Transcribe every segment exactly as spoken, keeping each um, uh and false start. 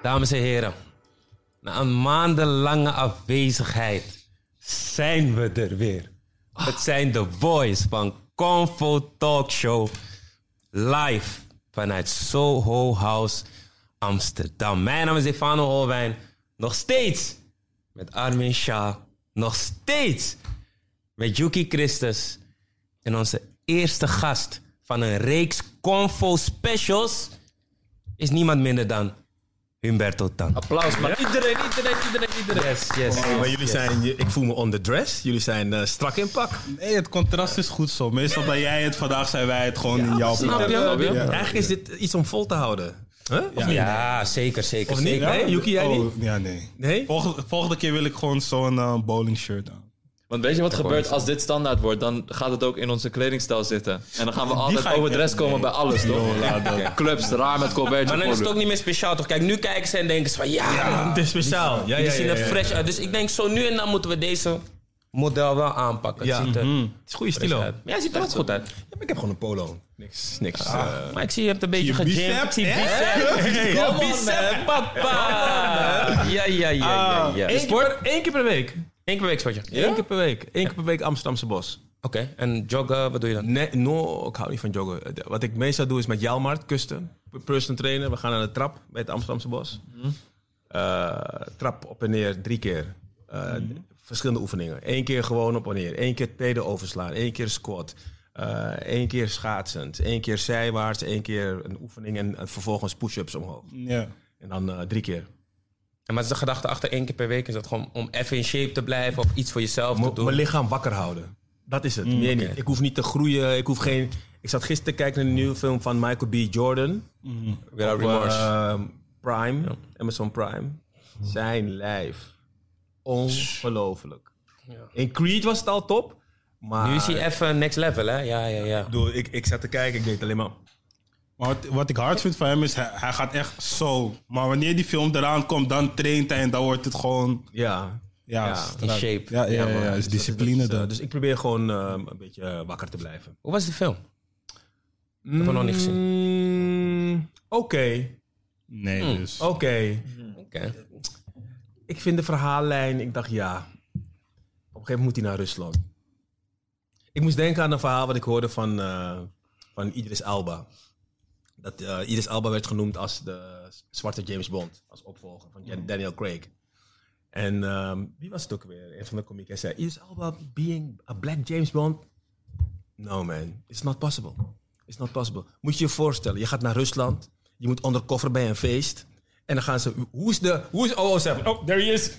Dames en heren, na een maandenlange afwezigheid zijn we er weer. Oh. Het zijn de boys van Convo Talk Show live vanuit Soho House Amsterdam. Mijn naam is Stefano Holwijn, nog steeds met Armin Shah, nog steeds met Yuki Christus en onze eerste gast van een reeks Convo Specials is niemand minder dan Humberto Tan. Applaus, man. Ja. Iedereen, iedereen, iedereen, iedereen. Yes, yes. Oh, yes maar jullie yes. zijn, ik voel me on the dress. Jullie zijn uh, strak in pak. Nee, het contrast is goed zo. Meestal ben jij het, vandaag zijn wij het gewoon ja, in jouw snap je? Ja, Ja. Eigenlijk is dit iets om vol te houden. Huh? Ja, ja, zeker, zeker. Of niet? zeker. Nee, Yuki, jij niet? Oh, ja, nee. Nee? Volgende, volgende keer wil ik gewoon zo'n uh, bowling shirt aan. Want weet je wat gebeurt als dit standaard wordt? Dan gaat het ook in onze kledingstijl zitten. En dan gaan we Die altijd ga ik overdress echt- komen nee. bij alles, toch? Yo, laat dat. Ja. Clubs, raar met Colbert. Maar dan is het ook niet meer speciaal, toch? Kijk, nu kijken ze en denken ze van ja, Ja, het is speciaal. Ja, die ja, zien ja, er ja, ja. fresh uit. Dus ik denk zo nu en dan moeten we deze model wel aanpakken. Ja. Het ziet er Het is goede fresh stilo. uit. Ja, het ziet er ook goed uit. Ja, maar ik heb gewoon een polo. Niks, niks. Ah, uh, maar ik zie je hebt een beetje Zie je gegymd. bicep? Ik zie Hè? bicep. Hey, Ja, come on, bicep, man. papa. Ja, ja, ja, ja. ja. Eén keer, per, één keer per week. Eén keer per week sportje. Eén keer per week. Eén keer per week Amsterdamse Bos. Oké, okay. En joggen, wat doe je dan? Nee, no, ik hou niet van joggen. Wat ik meestal doe is met Jalmar, kusten. Personal trainer. We gaan naar de trap bij het Amsterdamse Bos. Mm. Uh, trap op en neer, drie keer. Uh, mm. Verschillende oefeningen. Eén keer gewoon op en neer. Eén keer peden overslaan. Één keer squat. Eén uh, keer schaatsend. Één keer zijwaarts. Één keer een oefening. En uh, vervolgens push-ups omhoog. Ja. En dan uh, drie keer. En maar is de gedachte achter één keer per week? Is dat gewoon om even in shape te blijven? Of iets voor jezelf M- te doen? Mijn lichaam wakker houden. Dat is het. Mm, nee, okay. niet. Ik hoef niet te groeien. Ik hoef geen... Ik zat gisteren te kijken naar een nieuwe film van Michael B. Jordan. Mm-hmm. Without Op, remorse. uh, Prime. Ja. Amazon Prime. Zijn lijf. Ongelooflijk. Ja. In Creed was het al top. Maar... Nu is hij even next level, hè? Ja, ja, ja. Ik, bedoel, ik, ik zat te kijken. Ik deed alleen maar... Maar wat, wat ik hard vind van hem is, hij, hij gaat echt zo. Maar wanneer die film eraan komt, dan traint hij en dan wordt het gewoon... Ja. Ja, Ja, straat. in shape. Ja, ja, ja, man. ja, is Dus discipline dat is, uh, dan. Dus ik probeer gewoon uh, een beetje uh, wakker te blijven. Hoe was de film? Ik heb hem nog niet gezien. Mm, Oké. Okay. Nee, Mm. dus... Oké. Okay. Oké. Okay. Ik vind de verhaallijn... Ik dacht, ja... Op een gegeven moment moet hij naar Rusland. Ik moest denken aan een verhaal wat ik hoorde van, uh, van Idris Elba. Dat uh, Idris Elba werd genoemd als de zwarte James Bond. Als opvolger van Jan- Daniel Craig. En um, wie was het ook weer? Een van de komieken. Hij zei, Idris Elba being a black James Bond? No man, it's not possible. It's not possible. Moet je je voorstellen, je gaat naar Rusland. Je moet undercover bij een feest. En dan gaan ze, hoe is de, hoe is oh oh seven? Oh, there he is.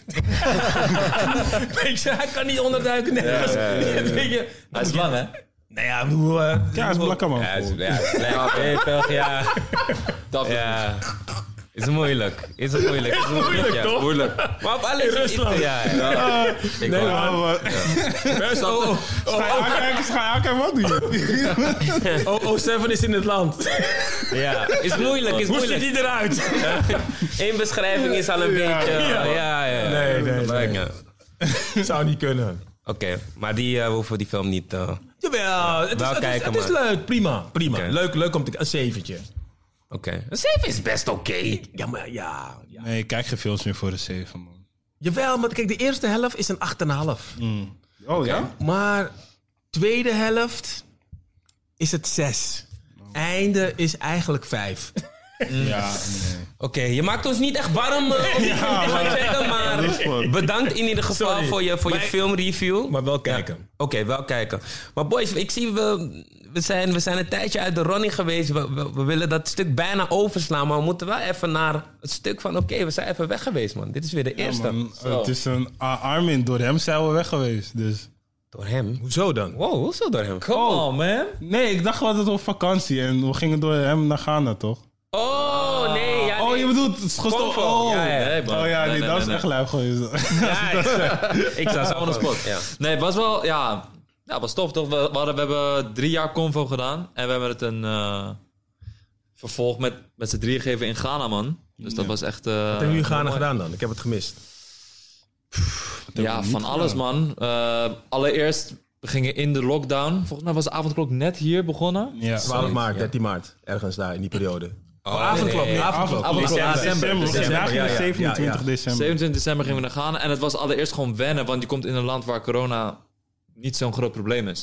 Weet je, hij kan niet onderduiken. Nee, Ja, ja, ja, ja. Weet je, Hij is lang, hè? nou ja, hoe... Uh, Ja, hij is blakker, man. Ja, is, ja, blijf pittig, ja. Dat Ja. Is moeilijk. Is het moeilijk? Is het moeilijk, ja. toch? moeilijk. Maar op alle Rusland. Ja, ja. Uh, Ik nee, wou- maar... maar- Best, oh, oh, Ga je aankijken, ga je aankijken, wat doe je? oh, oh seven is in het land. Ja, is moeilijk, is Hoe moeilijk. ziet hij eruit? Eén beschrijving is al een beetje... Ja, ja. ja. Nee, nee, nee. Ja. Zou niet kunnen. Oké, okay, maar die uh, we hoeven die film niet... Uh... Jawel, het is, wel het is, kijken, het is maar- leuk. Prima, prima. Oké. Leuk, leuk om te... Een zeventje. Oké. Okay. Een zeven is best oké. Okay. Ja, maar ja, ja. Nee, ik kijk geen films meer voor de zeven, man. Jawel, maar kijk, de eerste helft is een acht komma vijf. Mm. Oh, ja? Maar tweede helft is het zes. Einde is eigenlijk vijf. Ja, nee. Oké, okay, je maakt ons niet echt warm uh, om die film te gaan checken, maar bedankt in ieder geval Sorry. voor je, voor je Maar- filmreview. Maar wel kijken. Oké, okay, wel kijken. Maar boys, ik zie, we, we, zijn, we zijn een tijdje uit de running geweest. We, we, we willen dat stuk bijna overslaan, maar we moeten wel even naar het stuk van... Oké, okay, we zijn even weg geweest, man. Dit is weer de Ja, eerste. man, het is een uh, Armin, door hem zijn we weg geweest, dus... Door hem? Hoezo dan? Wow, hoezo door hem? Come on, man. Nee, ik dacht wel dat het op vakantie en we gingen door hem naar Ghana, toch? Oh, nee. Ja, nee. Oh, je bedoelt, het is gestopt. Convo. Oh, Ja, ja. Nee, man. oh ja, Nee, nee, nee, dat is nee, echt nee. lui geweest. Ja, ik, ik sta zo On the spot. Ja. Nee, het was wel, ja... Ja, was tof, toch? We, we, hadden, we hebben drie jaar Convo gedaan. En we hebben het een uh, vervolg met, met z'n drieën gegeven in Ghana, man. Dus dat Ja. was echt... Uh, Wat hebben jullie Ghana mooi. gedaan dan? Ik heb het gemist. Ja, van alles, man. Uh, allereerst, we gingen in de lockdown. Volgens mij was de avondklok net hier begonnen. Ja, twaalf maart, dertien maart. Ergens daar in die periode. Oh, avondklok, nee, nee. avondklok. Avondklok, December. december. Dus December, ja, ja, ja, zevenentwintig ja, ja. december. zevenentwintig december gingen we naar Ghana. En het was allereerst gewoon wennen, want je komt in een land waar corona niet zo'n groot probleem is.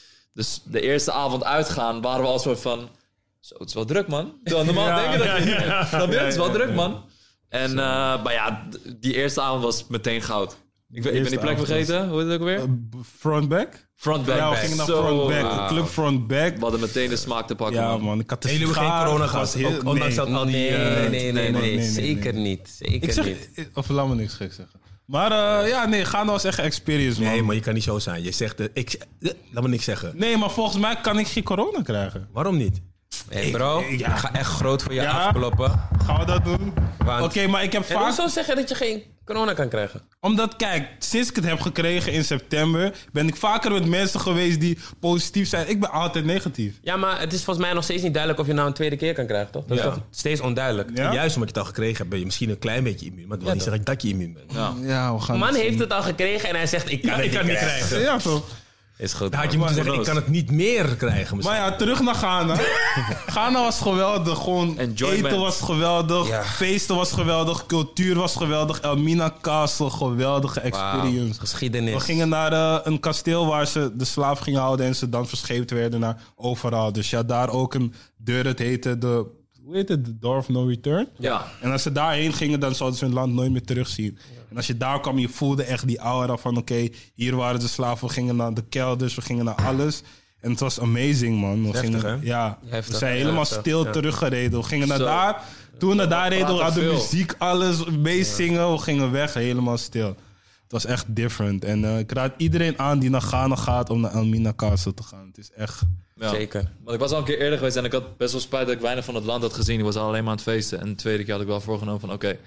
Dus de eerste avond uitgaan waren we al soort van... Zo, het is wel druk, man. Terwijl normaal Ja, denk je dat ja, niet. ja. Snap je? Het is wel Ja, ja, druk, ja. man. En, uh, maar ja, d- die eerste avond was meteen goud. Ik, ben- ik ben die plek avond vergeten. Hoe heet het ook weer? Uh, Frontback? Frontback. Ja, we gingen naar Zo, Frontback. uh, Club Frontback. We hadden meteen de smaak te pakken, Ja, man. man. Ik had de En jullie hebben geen schaar, corona ik was gehad, heel- ook ondanks nee. dat al die... Nee, eh, nee, nee, nee, nee, nee, nee, zeker nee. niet. Zeker Ik zeg, niet. of laat me niks gek zeggen. Maar uh, ja, nee, Ghana was echt een experience, man. Nee, maar je kan niet zo zijn. Je zegt, eh, ik, eh, laat me niks zeggen. Nee, maar volgens mij kan ik geen corona krijgen. Waarom niet? Hey bro, ik- ja. ik ga echt groot voor je Ja? afkloppen. Gaan we dat doen? Want- Oké, maar ik heb En vaak... hoezo zeggen dat je geen corona kan krijgen? Omdat, kijk, sinds ik het heb gekregen in september... ben ik vaker met mensen geweest die positief zijn. Ik ben altijd negatief. Ja, maar het is volgens mij nog steeds niet duidelijk of je nou een tweede keer kan krijgen, toch? Dat is Ja. toch steeds onduidelijk. Ja? Juist omdat je het al gekregen hebt, ben je misschien een klein beetje immuun. Maar dat wil niet zeggen dat je immuun bent. Ja. Ja, we gaan Man het heeft zien. het al gekregen en hij zegt, ik kan het ik kan niet het niet krijgen. krijgen. Ja, toch? Is goed. Dan had je man. moeten zeggen, ik kan het niet meer krijgen misschien. Maar ja, terug naar Ghana. Ghana was geweldig. Gewoon Enjoyment. eten was geweldig. Ja. Feesten was geweldig. Cultuur was geweldig. Elmina Castle, geweldige experience. Wauw, geschiedenis. We gingen naar eh, een kasteel waar ze de slaaf gingen houden en ze dan verscheept werden naar overal. Dus ja, daar ook een deur, het heette de... Hoe heet het? The Door of No Return? Ja. En als ze daarheen gingen, dan zouden ze hun land nooit meer terugzien. En als je daar kwam, je voelde echt die aura van... Oké, hier waren de slaven, we gingen naar de kelders, we gingen naar alles. En het was amazing, man. We Heftig, gingen, hè? ja, Heftig, we zijn ja, helemaal heftig, stil ja. teruggereden. We gingen naar Zo. daar. Toen we naar daar reden, we praten hadden veel. muziek, alles meezingen. We gingen weg, helemaal stil. Het was echt different. En eh, ik raad iedereen aan die naar Ghana gaat om naar Elmina Castle te gaan. Het is echt... Ja. Zeker. Want ik was al een keer eerder geweest en ik had best wel spijt dat ik weinig van het land had gezien. Ik was al alleen maar aan het feesten. En de tweede keer had ik wel voorgenomen van oké,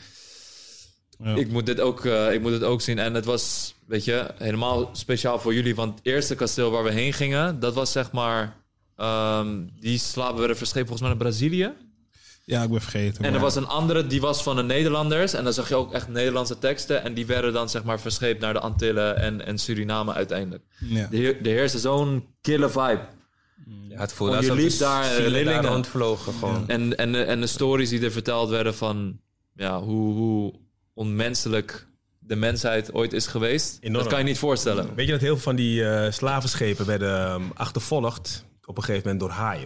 Ja. ik, moet dit ook, eh, ik moet dit ook zien. En het was, weet je, helemaal speciaal voor jullie. Want het eerste kasteel waar we heen gingen, dat was zeg maar... ehm, die slaven werden verscheept volgens mij naar Brazilië. Ja, ik ben vergeten. En er maar- was een andere, die was van de Nederlanders. En dan zag je ook echt Nederlandse teksten. En die werden dan zeg maar verscheept naar de Antillen en, en Suriname uiteindelijk. Ja. Er heer- er heerste zo'n kille vibe. Ja, het voelde Gewoon, je alsof liep de daar, eh, zielen rillingen. daar rondvlogen gewoon. En, en, de- en de stories die er verteld werden van ja, hoe, hoe onmenselijk de mensheid ooit is geweest. Enorm. Dat kan je niet voorstellen. Weet je dat heel veel van die eh, slavenschepen werden ehm, achtervolgd op een gegeven moment door haaien?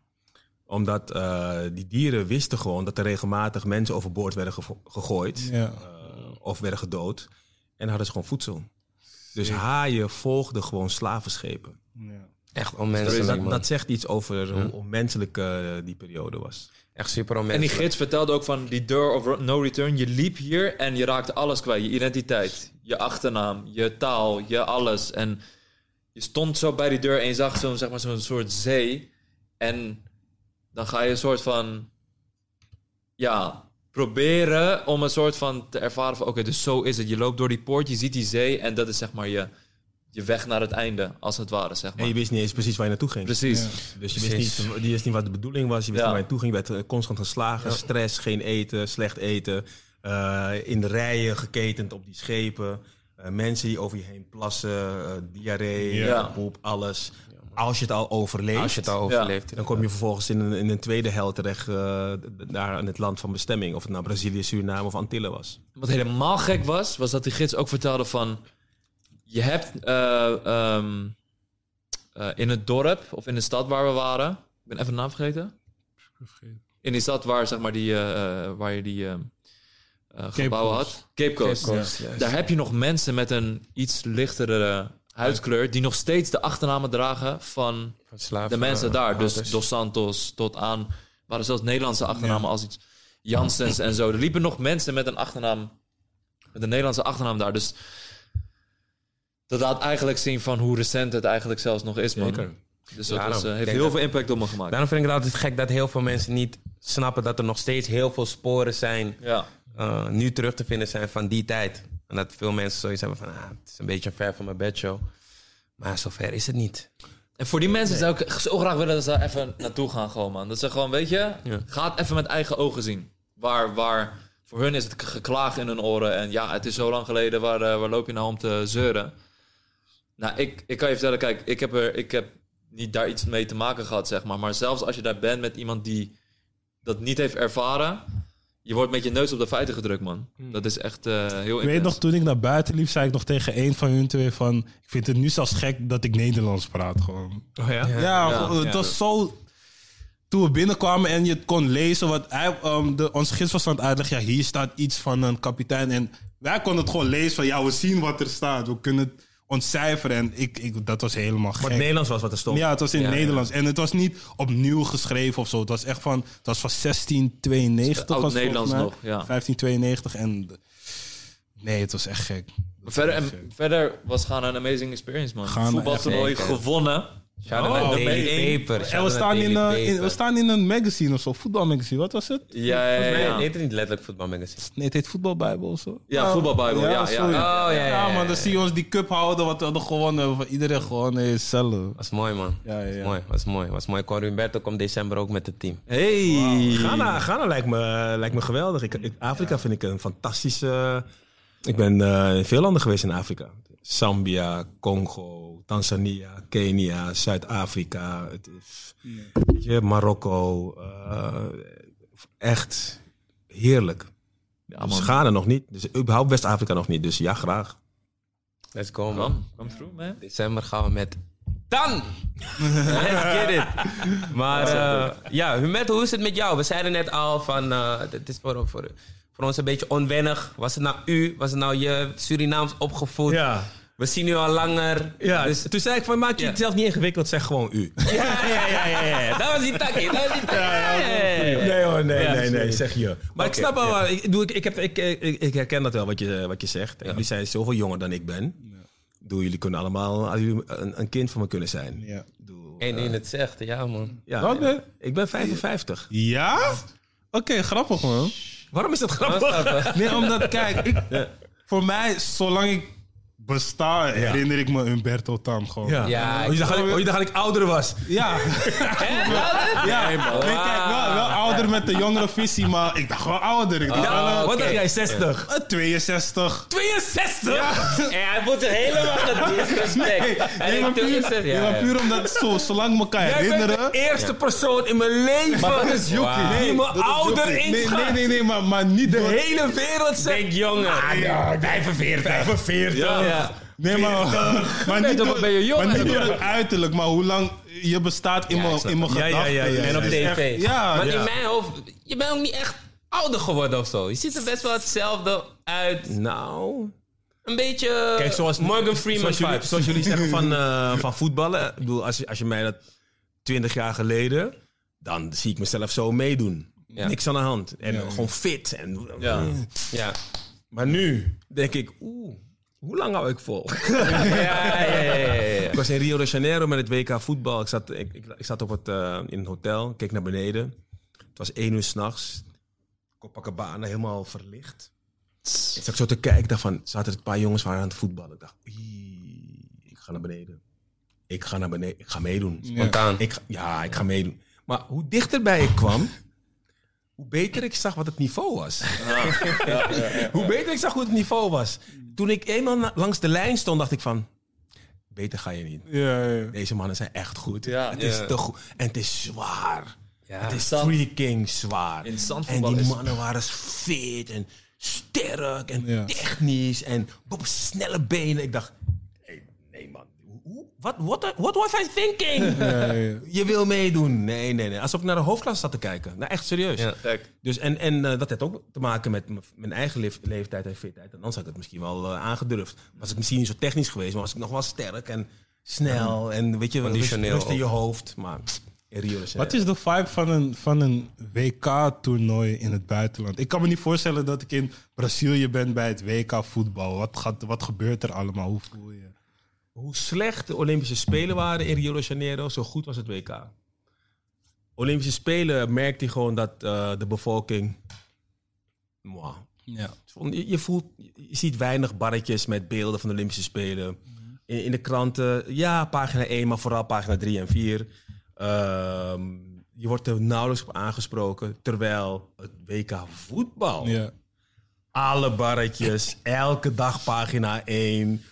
Omdat eh, die dieren wisten gewoon dat er regelmatig mensen overboord werden gevo- gegooid. Ja. eh, of werden gedood. En hadden ze gewoon voedsel. Dus haaien volgden gewoon slavenschepen. Ja. Echt Dus onmenselijk, dat, man. dat zegt iets over hoe onmenselijk eh, die periode was. Echt super En die onmenselijk. gids vertelde ook van die door of no return. Je liep hier en je raakte alles kwijt. Je identiteit, je achternaam, je taal, je alles. En je stond zo bij die deur en je zag zo'n zeg maar, zo'n soort zee. En dan ga je een soort van... Ja, proberen om een soort van te ervaren van... Oké, dus zo is het. Je loopt door die poort, je ziet die zee. En dat is zeg maar je, je weg naar het einde, als het ware, zeg En maar. je wist niet eens precies waar je naartoe ging. Precies. Ja. Dus je Precies. wist, niet, je wist niet wat de bedoeling was. Je wist Ja. niet waar je naartoe ging. Je werd eh, constant geslagen. Stress, geen eten, slecht eten. eh, in de rijen geketend op die schepen. eh, mensen die over je heen plassen. eh, diarree, Ja. poep, alles. Als je het al overleeft. Als je het al overleeft. Dan kom je vervolgens in een, in een tweede hel terecht. eh, daar in het land van bestemming. Of het nou Brazilië, Suriname of Antillen was. Wat helemaal gek was, was dat die gids ook vertelde van... Je hebt eh, ehm, eh, in het dorp of in de stad waar we waren... Ik ben even de naam vergeten. In die stad waar, zeg maar, die, eh, eh, waar je die eh, eh, gebouwen Coast. had. Cape Coast. Cape Coast, juist. Daar heb je nog mensen met een iets lichtere huidskleur... die nog steeds de achternamen dragen van Van slaven, de mensen eh, daar. Dus houders. Dos Santos tot aan... waren zelfs Nederlandse achternamen als iets... Janssens en zo. Er liepen nog mensen met een achternaam... met een Nederlandse achternaam daar. Dus dat laat eigenlijk zien van hoe recent het eigenlijk zelfs nog is, man. Zeker. Dus dat Ja, was, dan eh, heeft denk heel dat- veel impact op me gemaakt. Daarom vind ik het altijd gek dat heel veel mensen niet snappen dat er nog steeds heel veel sporen zijn... Ja. eh, nu terug te vinden zijn van die tijd. En dat veel mensen zoiets hebben van... Ah, het is een beetje ver van mijn bedshow. Maar zover is het niet. En voor die mensen zou ik zo graag willen dat ze daar even naartoe gaan, gewoon, man. Dat ze gewoon, weet je, Ja. ga het even met eigen ogen zien. Waar, waar voor hun is het geklaag in hun oren. En ja, het is zo lang geleden, waar, eh, waar loop je nou om te zeuren? Nou, ik, ik kan je vertellen, kijk, ik heb, er, ik heb niet daar iets mee te maken gehad, zeg maar. Maar zelfs als je daar bent met iemand die dat niet heeft ervaren, je wordt met je neus op de feiten gedrukt, man. Dat is echt uh, heel Ik weet nog, toen ik naar buiten liep, zei ik nog tegen een van hun twee van... Ik vind het nu zelfs gek dat ik Nederlands praat, gewoon. Oh ja? Ja, Ja. het Ja. was zo... Toen we binnenkwamen en je het kon lezen... Wat hij, um, de, ons gids was aan het uitleggen... Ja, hier staat iets van een kapitein. En wij konden het gewoon lezen van... Ja, we zien wat er staat. We kunnen het ontcijferen. En ik, ik, dat was helemaal Maar gek. het Nederlands was wat er stond. Ja, het was in Ja, het ja. Nederlands. En het was niet opnieuw geschreven of zo. Het was echt van... Het was van zestien tweeënnegentig. was het Oud-Nederlands volgens mij. nog, ja. vijftien tweeënnegentig. En... Nee, het was echt gek. Het was Verder, echt en gek. verder was Ghana een amazing experience, man. Ghana, Voetbaltoernooi echt. gewonnen. Shout-out Oh, naar Daily nee. Paper. En shout-out we naar staan, in, Daily uh, in, Paper. we staan in een magazine of zo, voetbalmagazine. Wat was het? Ja, ja, ja. Nee, ja. nee, het is niet letterlijk voetbalmagazine. Nee, het heet Voetbalbijbel of zo. Ja, Voetbalbijbel, ja, ja, sorry. ja. Oh, ja, ja, ja, man, dan ja. zie je ons die cup houden wat we hadden gewonnen. Van iedereen gewoon nee, zelf. Was mooi, man. Ja, ja, ja. Was mooi, was mooi. Was mooi. Cor Humberto komt december ook met het team. Hey. Ghana, Ghana lijkt, me, lijkt me geweldig. Ik, ik- Afrika vind ik een fantastische... Ik ben eh, in veel landen geweest in Afrika. Zambia, Congo, Tanzania, Kenia, Zuid-Afrika. Het is, weet je, Marokko. eh, echt heerlijk. Ja, Dus man. Ghana nog niet. Dus überhaupt West-Afrika nog niet. Dus ja, graag. Let's go, man. Come, come through, man. December gaan we met Dan! Let's get it. Maar eh, ja, Humberto, hoe is het met jou? We zeiden net al van, eh het is voor, voor, voor ons een beetje onwennig. Was het nou u? Was het nou je Surinaams opgevoed? Ja. We zien u al langer. Ja, Dus, dus toen zei ik van, maak je Ja. het zelf niet ingewikkeld, zeg gewoon u. ja, ja, ja, ja, ja. Dat was die takkie. Dat was die takkie. Ja, ja, ja, ja. Nee hoor, nee, Ja, nee, nee, sorry. zeg je. Maar ik Oké, snap wel, ja. waar- ik, doe, ik, ik, heb, ik, ik, ik herken dat wel wat je, wat je zegt. En jullie zijn zoveel jonger dan ik ben. Doe, jullie kunnen allemaal hadden jullie een, een kind van me kunnen zijn. Ja. Doe, Eén in het zegt, ja man. ja, Wat, ja. hè? Ik ben vijfenvijftig. Ja? Oké, grappig man. Waarom is dat Dat was grappig? grappig. Nee, omdat, kijk, ik, voor mij, zolang ik besta, herinner ik me Humberto Tan gewoon. Ja. Ja, oh, je dacht dat ik, oh, je dacht dat ik ouder was. Ja. ja. Nee, kijk, wel, wel ouder met de jongere visie, maar ik dacht wel ouder. Ik dacht wel, Ja, eh, wat dacht jij, zestig? eh, tweeënzestig. tweeënzestig? En hij voelt zich helemaal gedisrespect. Hij Nee, maar denkt, puur, "Toen is het." nee, Ja, maar ja. puur omdat zo, zolang me kan Jij bent herinneren... de eerste persoon in mijn leven Maar dat is Joekie. Wauw. die me dat is ouder jokie. Nee, inschat. nee, nee, nee, maar, maar niet De door... hele wereld zegt... Denk jonger. Ah, ja, vijfenveertig. vijfenveertig. Ja. Nee, maar, maar niet dan door, ben je jong, maar niet hè? door het uiterlijk, maar hoe lang je bestaat in Ja, ik mijn snap in mijn het. Ja, ja, gedachten. ja, ja, ja. En op Het is tv. echt- ja, Want ja. in mijn hoofd, je bent ook niet echt ouder geworden of zo. Je ziet er best wel hetzelfde uit. Nou... Een beetje Kijk, zoals Morgan Freeman zoals jullie, vibes. zoals jullie zeggen van, eh, van voetballen. Ik bedoel, als je, als je mij dat twintig jaar geleden... dan zie ik mezelf zo meedoen. Ja. Niks aan de hand. En Ja, ja. gewoon fit. En, Ja. Ja. Maar nu denk ik... Oeh, hoe lang hou ik vol? Ja, ja, ja, ja, ja. Ik was in Rio de Janeiro met het W K voetbal. Ik zat, ik, ik, ik zat op het, eh, in een hotel, keek naar beneden. Het was één uur s'nachts. Copacabana helemaal verlicht. Ik zat zo te kijken. Ik dacht van, zaten er een paar jongens waren aan het voetballen. Ik dacht, "Oei, ik ga naar beneden. Ik ga naar beneden. Ik ga meedoen. Spontaan. Ik ga, ja, ik ga meedoen. Maar hoe dichterbij ik kwam, hoe beter ik zag wat het niveau was. Hoe beter ik zag hoe het niveau was. Toen ik eenmaal na- langs de lijn stond, dacht ik van... Beter ga je niet. Ja, ja. Deze mannen zijn echt goed. Ja. het is Ja. te goed. En het is zwaar. Ja. Het is Zand- freaking zwaar. In En zandvoetbal die is- mannen waren fit en sterk en Ja. technisch en op snelle benen. Ik dacht, nee, nee man. Hoe- Wat what, what was I thinking? Ja, ja. Je wil meedoen. Nee, nee, nee. Alsof ik naar de hoofdklasse zat te kijken. Nou, echt serieus. Ja. Kijk. Dus en, en eh, dat heeft ook te maken met m- mijn eigen leef- leeftijd en fitheid. En dan had ik het misschien wel eh, aangedurfd. Was ik misschien niet zo technisch geweest, maar was ik nog wel sterk en snel. En weet je, rust, Conditioneel rust in je ook. hoofd. Maar in Rio de Janeiro. Wat is de vibe van een, van een W K-toernooi in het buitenland? Ik kan me niet voorstellen dat ik in Brazilië ben bij het W K voetbal. Wat, gaat, wat gebeurt er allemaal? Hoe voel je? Hoe slecht de Olympische Spelen waren in Rio de Janeiro, zo goed was het W K. Olympische Spelen merkte je gewoon dat eh, de bevolking... Mwah. Ja. Je, je, voelt, je ziet weinig barretjes met beelden van de Olympische Spelen. In, in de kranten, ja, pagina één, maar vooral pagina drie en vier. Ehm, je wordt er nauwelijks op aangesproken. Terwijl het W K voetbal... Ja. Alle barretjes, elke dag pagina één.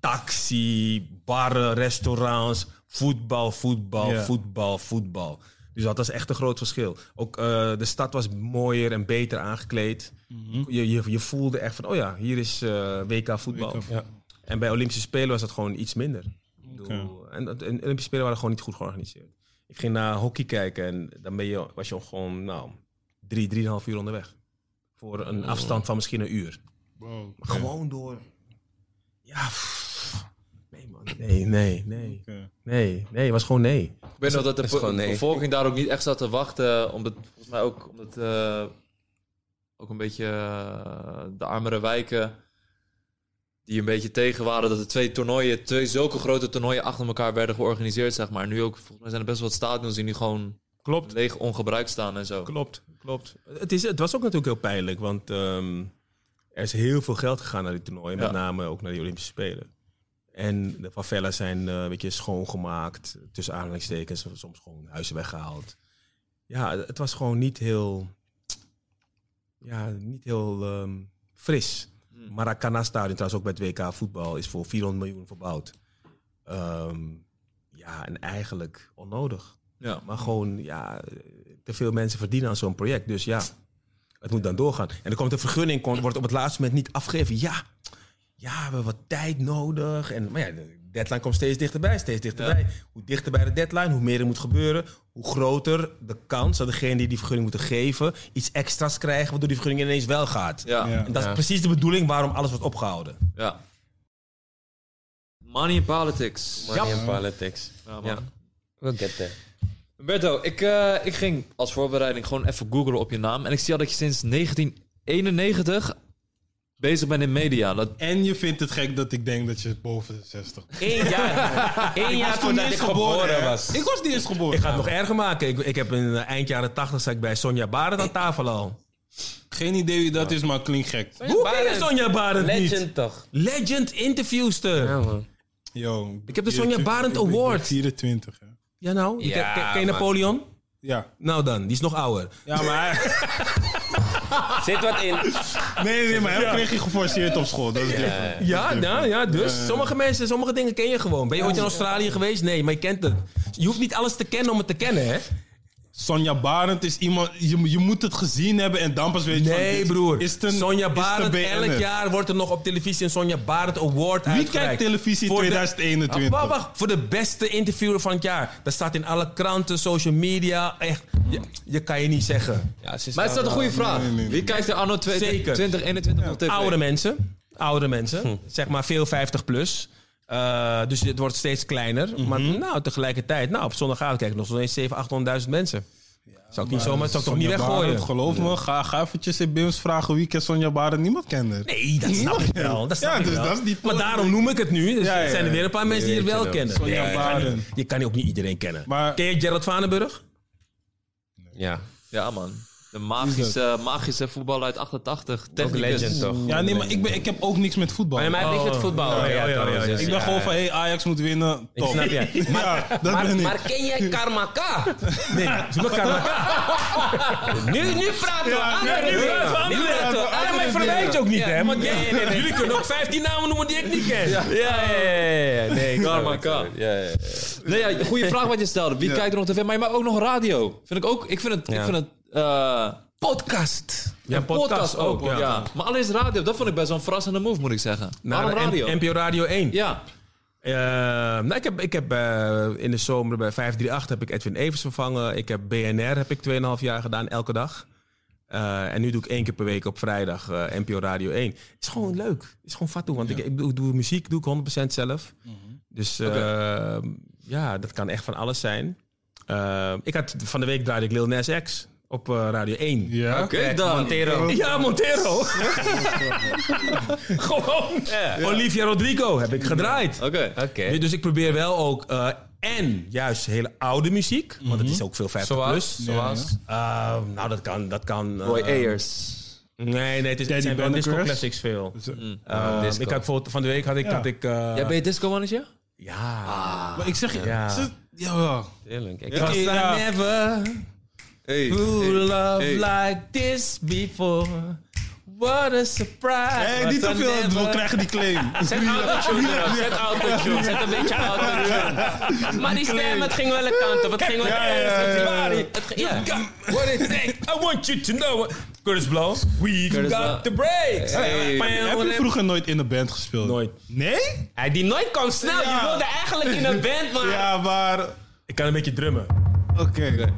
Taxi, barren, restaurants, voetbal, voetbal, Ja. voetbal, voetbal. Dus Dus dat was echt een groot verschil. Ook uh, de stad was mooier en beter aangekleed. Mm-hmm. Je, je, je voelde echt van, oh ja, hier is uh, W K voetbal. W K, ja. En bij Olympische Spelen was dat gewoon iets minder. Okay. En, en Olympische Spelen waren gewoon niet goed georganiseerd. Ik ging naar hockey kijken en dan ben je, was je gewoon nou, drie, drieënhalf uur onderweg. Voor een oh. afstand van misschien een uur. Wow, okay. Maar gewoon door. Ja, pff. nee man, nee, nee, nee. Okay. Nee, nee, het was gewoon nee. Ik weet nog dat de po- bevolking daar ook niet echt zat te wachten. Omdat, volgens mij ook, omdat uh, ook een beetje uh, de armere wijken die een beetje tegen waren dat er twee toernooien, twee zulke grote toernooien achter elkaar werden georganiseerd, zeg maar. Nu ook, volgens mij zijn er best wel wat stadions die nu gewoon klopt. leeg ongebruikt staan en zo. Klopt, klopt. Het, is, het was ook natuurlijk heel pijnlijk, want um, er is heel veel geld gegaan naar die toernooien, ja. met name ook naar die Olympische Spelen. En de favelas zijn uh, een beetje schoongemaakt, tussen aanhalingstekens, soms gewoon huizen weggehaald. Ja, het was gewoon niet heel, ja, niet heel um, fris. Maracana-stadion, trouwens ook bij het W K voetbal, is voor vierhonderd miljoen verbouwd. Um, ja, en eigenlijk onnodig. Ja. Maar gewoon, ja, te veel mensen verdienen aan zo'n project. Dus ja, het moet dan doorgaan. En er komt een vergunning, wordt op het laatste moment niet afgegeven. Ja, ja, we hebben wat tijd nodig. En, maar ja, de deadline komt steeds dichterbij, steeds dichterbij. Ja. Hoe dichter bij de deadline, hoe meer er moet gebeuren. Hoe groter de kans dat degene die die vergunning moeten geven iets extra's krijgen, waardoor die vergunning ineens wel gaat. Ja. Ja. En dat is ja. precies de bedoeling waarom alles wordt opgehouden. Ja. Money in politics. Money in politics. Ja, ja. We'll get there. Roberto, ik, uh, ik ging als voorbereiding gewoon even googlen op je naam. En ik zie al dat je sinds negentien eenennegentig bezig bent in media. Dat... En je vindt het gek dat ik denk dat je boven de zestig bent. Eén jaar, Eén jaar voordat ik geboren, geboren was. Ik was niet eens geboren. Ik ga het nog erger maken. Ik, ik heb in uh, eind jaren tachtig zat ik bij Sonja Barend aan tafel al. Geen idee wie dat is, maar klinkt gek. Sonja Hoe ken je Sonja Barend niet? Legend toch? Legend interviewster. Ja, man. Yo, ik heb de Sonja Barend Award. vierentwintig, ja. Ja, nou? Ja, ken, ken je Napoleon? Ja. Nou dan, die is nog ouder. Ja, maar... Zit wat in. Nee, nee, maar hem kreeg je geforceerd op school. Dat is ja, ja, ja, ja, dus uh, sommige mensen, sommige dingen ken je gewoon. Ben je ooit in Australië geweest? Nee, maar je kent het. Je hoeft niet alles te kennen om het te kennen, hè? Sonja Barend is iemand... Je, je moet het gezien hebben en dan pas weet je... Nee, van, broer. Is een, Sonja Barend, elk jaar wordt er nog op televisie een Sonja Barend Award Wie uitgereikt. Wie kijkt televisie voor twintig eenentwintig? Wacht, wacht. Voor de beste interviewer van het jaar. Dat staat in alle kranten, social media. Echt, je, je kan je niet zeggen. Ja, is maar het is dat een goede vraag. Nee, nee, nee. Wie kijkt er anno twintig eenentwintig ja. op tv? Oudere mensen. Oudere mensen. Hm. Zeg maar veel vijftig plus. Uh, dus het wordt steeds kleiner. Mm-hmm. Maar nou, tegelijkertijd, nou, op zondagavond kijk ik nog zo'n zeventienhonderd, achthonderdduizend mensen. Zou ik niet zomaar, zou ik toch niet weggooien? Barend, geloof me, ga, ga eventjes in Bims vragen wie kent Sonja Barend. Niemand kent haar. Nee, dat snap ik wel. Dat snap ja, ik dus wel. Dat is niet maar daarom noem ik het nu. Dus ja, ja, ja. zijn er weer een paar mensen die het wel kennen. Sonja ja, Barend. Je, je kan ook niet iedereen kennen. Maar, ken je Gerald Vanenburg? Nee. Ja. Ja, man. De magische, magische voetbal uit achtentachtig. Ook legend, toch? Ja, nee, maar ik, ben, ik heb ook niks met voetbal. Maar mij heb oh. ik het voetbal. Oh, ja, ja, ja, ja, ja. Ik ben ja, gewoon van, hey, Ajax moet winnen. Top. Ik snap je. Maar, ja, dat maar, ben ik. maar ken jij Karmaka? Nee, zoek maar Karmaka. nu, nu praten we. Ja, nu praten we. Ja, maar ik verwijt je ook niet, hè? Want nee, nee, nee. Jullie kunnen ook vijftien namen noemen die ik niet ken. Ja, ja, ja. ja. Nee, Karmaka. Ja, ja, ja. Nee, ja, goede vraag wat je stelde. Wie ja. kijkt er nog tv? Maar je maakt ook nog radio. Vind ik ook. Ik vind het... Ja. Ik vind het uh, podcast. Ja, ja podcast, podcast ook. Ja. ja. Maar alleen is radio, dat vond ik best wel een verrassende move, moet ik zeggen. Nou, waarom radio? N P O Radio één. Ja. Uh, nou, ik heb, ik heb uh, in de zomer bij vijf drie acht heb ik Edwin Evers vervangen. Ik heb B N R heb ik tweeënhalf jaar gedaan, elke dag. Uh, en nu doe ik één keer per week op vrijdag uh, N P O Radio één. Het is gewoon leuk. Het is gewoon fatu, want ja. ik, ik doe, doe muziek doe ik honderd procent zelf. Mm-hmm. Dus uh, okay. ja, dat kan echt van alles zijn. Uh, ik had, van de week draaide ik Lil Nas X op uh, Radio één. Ja, oké okay, dan. Montero. Ja, Montero. Gewoon. Yeah. Olivia Rodrigo heb ik gedraaid. Oké. Okay. Okay. Dus ik probeer wel ook... Uh, en juist hele oude muziek. Mm-hmm. Want het is ook veel vijftig zoals, plus. Zoals? Uh, nou, dat kan... Dat kan uh, Roy Ayers. Nee, nee, het, is, het zijn wel disco classics veel. Mm. Uh, disco. Ik had bijvoorbeeld van de week had ik... Ja. Had ik uh, Jij ben je disco mannetje? Ja. Ah. Maar ik zeg je... Ja. Ja. ja. Tuurlijk. Ik Cause ja. I never... Hey, Who hey, love hey. like this before? What a surprise. Hey, niet te veel, we krijgen die claim. Zet autotune erop, zet autotune, zet een beetje autotune. Maar die stem, het ging wel een kant op. Het ging wel Ja, ja, ja, ja. Het ging- ja. What it take? I want you to know. Curtis Blow. We've Curtis got Blow. the breaks. Hey. Heb je vroeger nooit in een band gespeeld? Nooit. Nee? Hij die nooit kwam snel. Ja. Je wilde eigenlijk in een band, maar... Ja, maar... Ik kan een beetje drummen. Oké.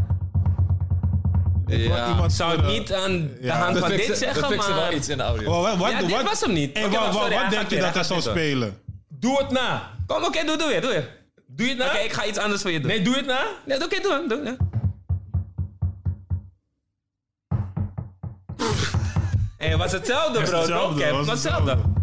Ja. Iemand Ik zou het kunnen- niet aan de Ja. hand Dat van fixen- dit zeggen, dat fixen maar... wel iets in de audio. Wat, wat, wat, Ja, dit wat- was hem niet. En Oké, wat, wacht, wat, sorry, wat hij denk gaat je weer, dat hij hij zou gaat weer. spelen? Doe het na. Kom, oké, doe, doe weer, doe weer. Doe je het na? Oké, ik ga iets anders voor je doen. Nee, doe het na. Nee, oké, doe, doe. Ja. Hé, hey, was hetzelfde, bro. hetzelfde, Oké, was was hetzelfde. hetzelfde.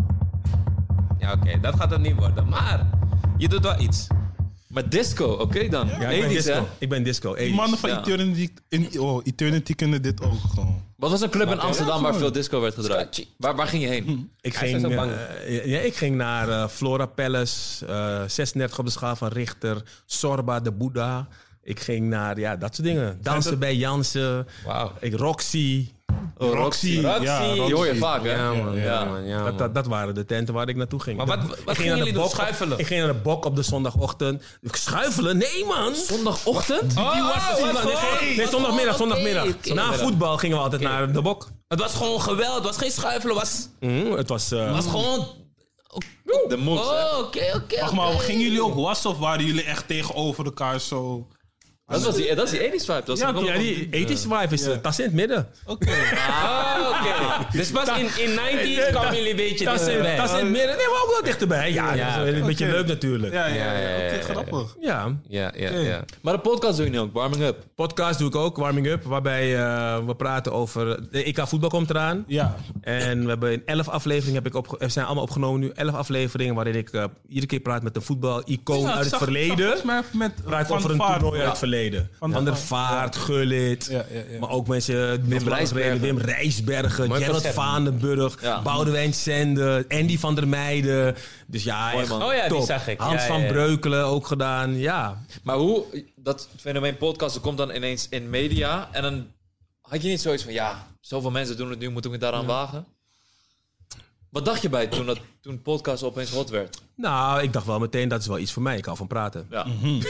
Ja, oké, dat gaat het niet worden. Maar je doet wel iets. Maar disco, oké dan. Ja, ik ben Ethisch, hè? disco. Ik ben disco. Die mannen van Ja. Eternity, in, oh, Eternity kunnen dit ook gewoon. Wat was een club in Amsterdam waar ja, veel disco werd gedraaid? Scratchy. Waar, waar ging je heen? Ik Hij is ging, zo bang. eh, ja, ik ging naar eh, Flora Palace, eh, zesendertig op de schaal van Richter, Sorba, de Boeddha. Ik ging naar ja, dat soort dingen. Dansen bij Jansen. Wauw. Ik Roxy. Oh, Roxy. Ja, Roxy. Die hoor je vaak, hè? Ja, man. Ja, Ja. man. Ja, Dat, man. dat, dat waren de tenten waar ik naartoe ging. Maar wat- De- wat ik gingen ging naar de jullie doen? bok- Schuifelen? Ik ging naar de bok op de zondagochtend. Ik schuifelen? Nee, man. Zondagochtend? Oh, Die was- oh, die wat was- gewoon- nee, wat zondagmiddag, gewoon- zondagmiddag. oké, Na oké. voetbal gingen we altijd naar de bok. Het was gewoon geweld. Het was geen schuifelen. Het was, Mm, het was... eh, het was gewoon... De moves, hè? Oh, oké, oké. Wacht maar, oké. gingen jullie ook wassen of waren jullie echt tegenover elkaar zo? Dat was die, dat is die ethisch vibe. Dat was ja, ook ja, wel- die ethische wife is uh, tas in het midden. Oké. Oh, oké. Dus pas in, in negentig kwamen jullie een beetje Tas in, dichterbij. tas in het midden. Nee, maar ook wel dichterbij. Ja, Ja, dat is een oké. beetje leuk natuurlijk. Ja, ja, Ja, ja, ja. ja, Oké, ja. grappig. Ja. Ja, ja, ja. Maar de podcast doe je nu ook, warming up. Podcast doe ik ook, Warming Up. Waarbij uh, we praten over... De E K voetbal komt eraan. Ja. En we hebben in elf afleveringen, heb ik opge- er zijn allemaal opgenomen nu. Elf afleveringen waarin ik uh, iedere keer praat met een voetbal-icoon Ja, uit het zag- verleden. zag volgens mij met Praat Van over der een Vaart. toernooi uit Ja. het verleden. Van Van der der Vaart, Gullit. Ja, ja, ja. Maar ook mensen... Wim Rijsbergen. Rijsbergen. Wim Rijsbergen. Mooi Gerard concept. Vaandenburg. Ja. Boudewijn Sende. Andy van der Meijden. Dus ja, Mooi, echt man. Oh ja, die top. zag ik. Hans Ja, van ja, ja. Breukelen ook gedaan. Ja. Maar hoe, dat fenomeen podcast, dat komt dan ineens in media. En dan had je niet zoiets van, ja, zoveel mensen doen het nu, moet ik me daaraan wagen? Wat dacht je bij toen, dat, toen podcast opeens hot werd? Nou, ik dacht wel meteen, dat is wel iets voor mij. Ik hou van praten. Ja.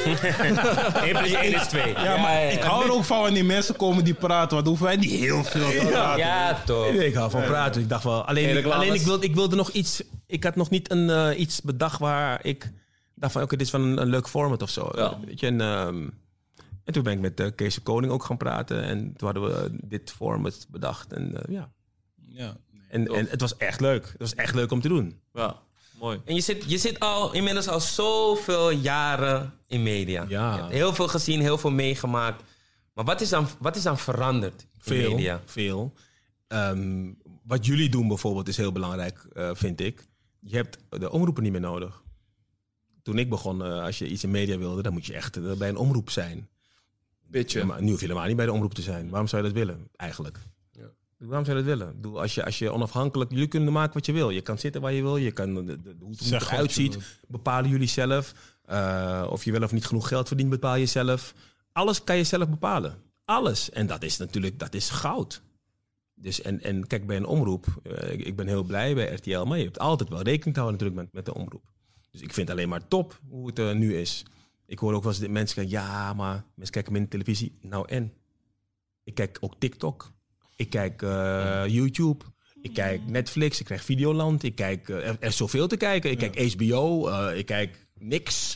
één plus één is twee. Ja, maar ik hou er ook van wanneer mensen komen die praten, want dan hoeven wij niet heel veel te praten. Ja, toch. Nee, ik hou van praten. Ik dacht wel. Geen Alleen, reclames? alleen ik, wilde, ik wilde nog iets. Ik had nog niet een, eh, iets bedacht waar ik dacht van: oké, dit is wel een, een leuk format of zo. Ja. Weet je, en, ehm, en toen ben ik met uh, Kees de Koning ook gaan praten. En toen hadden we dit format bedacht. En uh, ja. Ja. En, Tof. en het was echt leuk. Het was echt leuk om te doen. Ja, mooi. En je zit, je zit al inmiddels al zoveel jaren in media. Ja. Je hebt heel veel gezien, heel veel meegemaakt. Maar wat is dan, wat is dan veranderd in Veel. media? Veel. Ehm, wat jullie doen bijvoorbeeld is heel belangrijk, uh, vind ik. Je hebt de omroepen niet meer nodig. Toen ik begon, uh, als je iets in media wilde, dan moet je echt uh, bij een omroep zijn. Beetje. Ja, maar nu hoef je helemaal niet bij de omroep te zijn. Waarom zou je dat willen, eigenlijk? Ja. Waarom zou je dat willen? Ik bedoel, Als je, als je onafhankelijk... Jullie kunnen maken wat je wil. Je kan zitten waar je wil. Je kan de, de, de, hoe het Zeg wat je eruit ziet, wilt. bepalen jullie zelf. Uh, of je wel of niet genoeg geld verdient, bepaal je zelf. Alles kan je zelf bepalen. Alles. En dat is natuurlijk dat is goud. Dus en, en kijk, bij een omroep... Uh, ik, ik ben heel blij bij R T L, maar je hebt altijd wel rekening te houden natuurlijk met, met de omroep. Dus ik vind het alleen maar top hoe het uh, nu is. Ik hoor ook wel eens dat mensen kijken... Ja, maar mensen kijken minder televisie. Nou en? Ik kijk ook TikTok. Ik kijk uh, YouTube. Ik kijk Netflix. Ik krijg Videoland. Ik kijk... Uh, er, er is zoveel te kijken. Ik kijk H B O. Uh, ik kijk niks.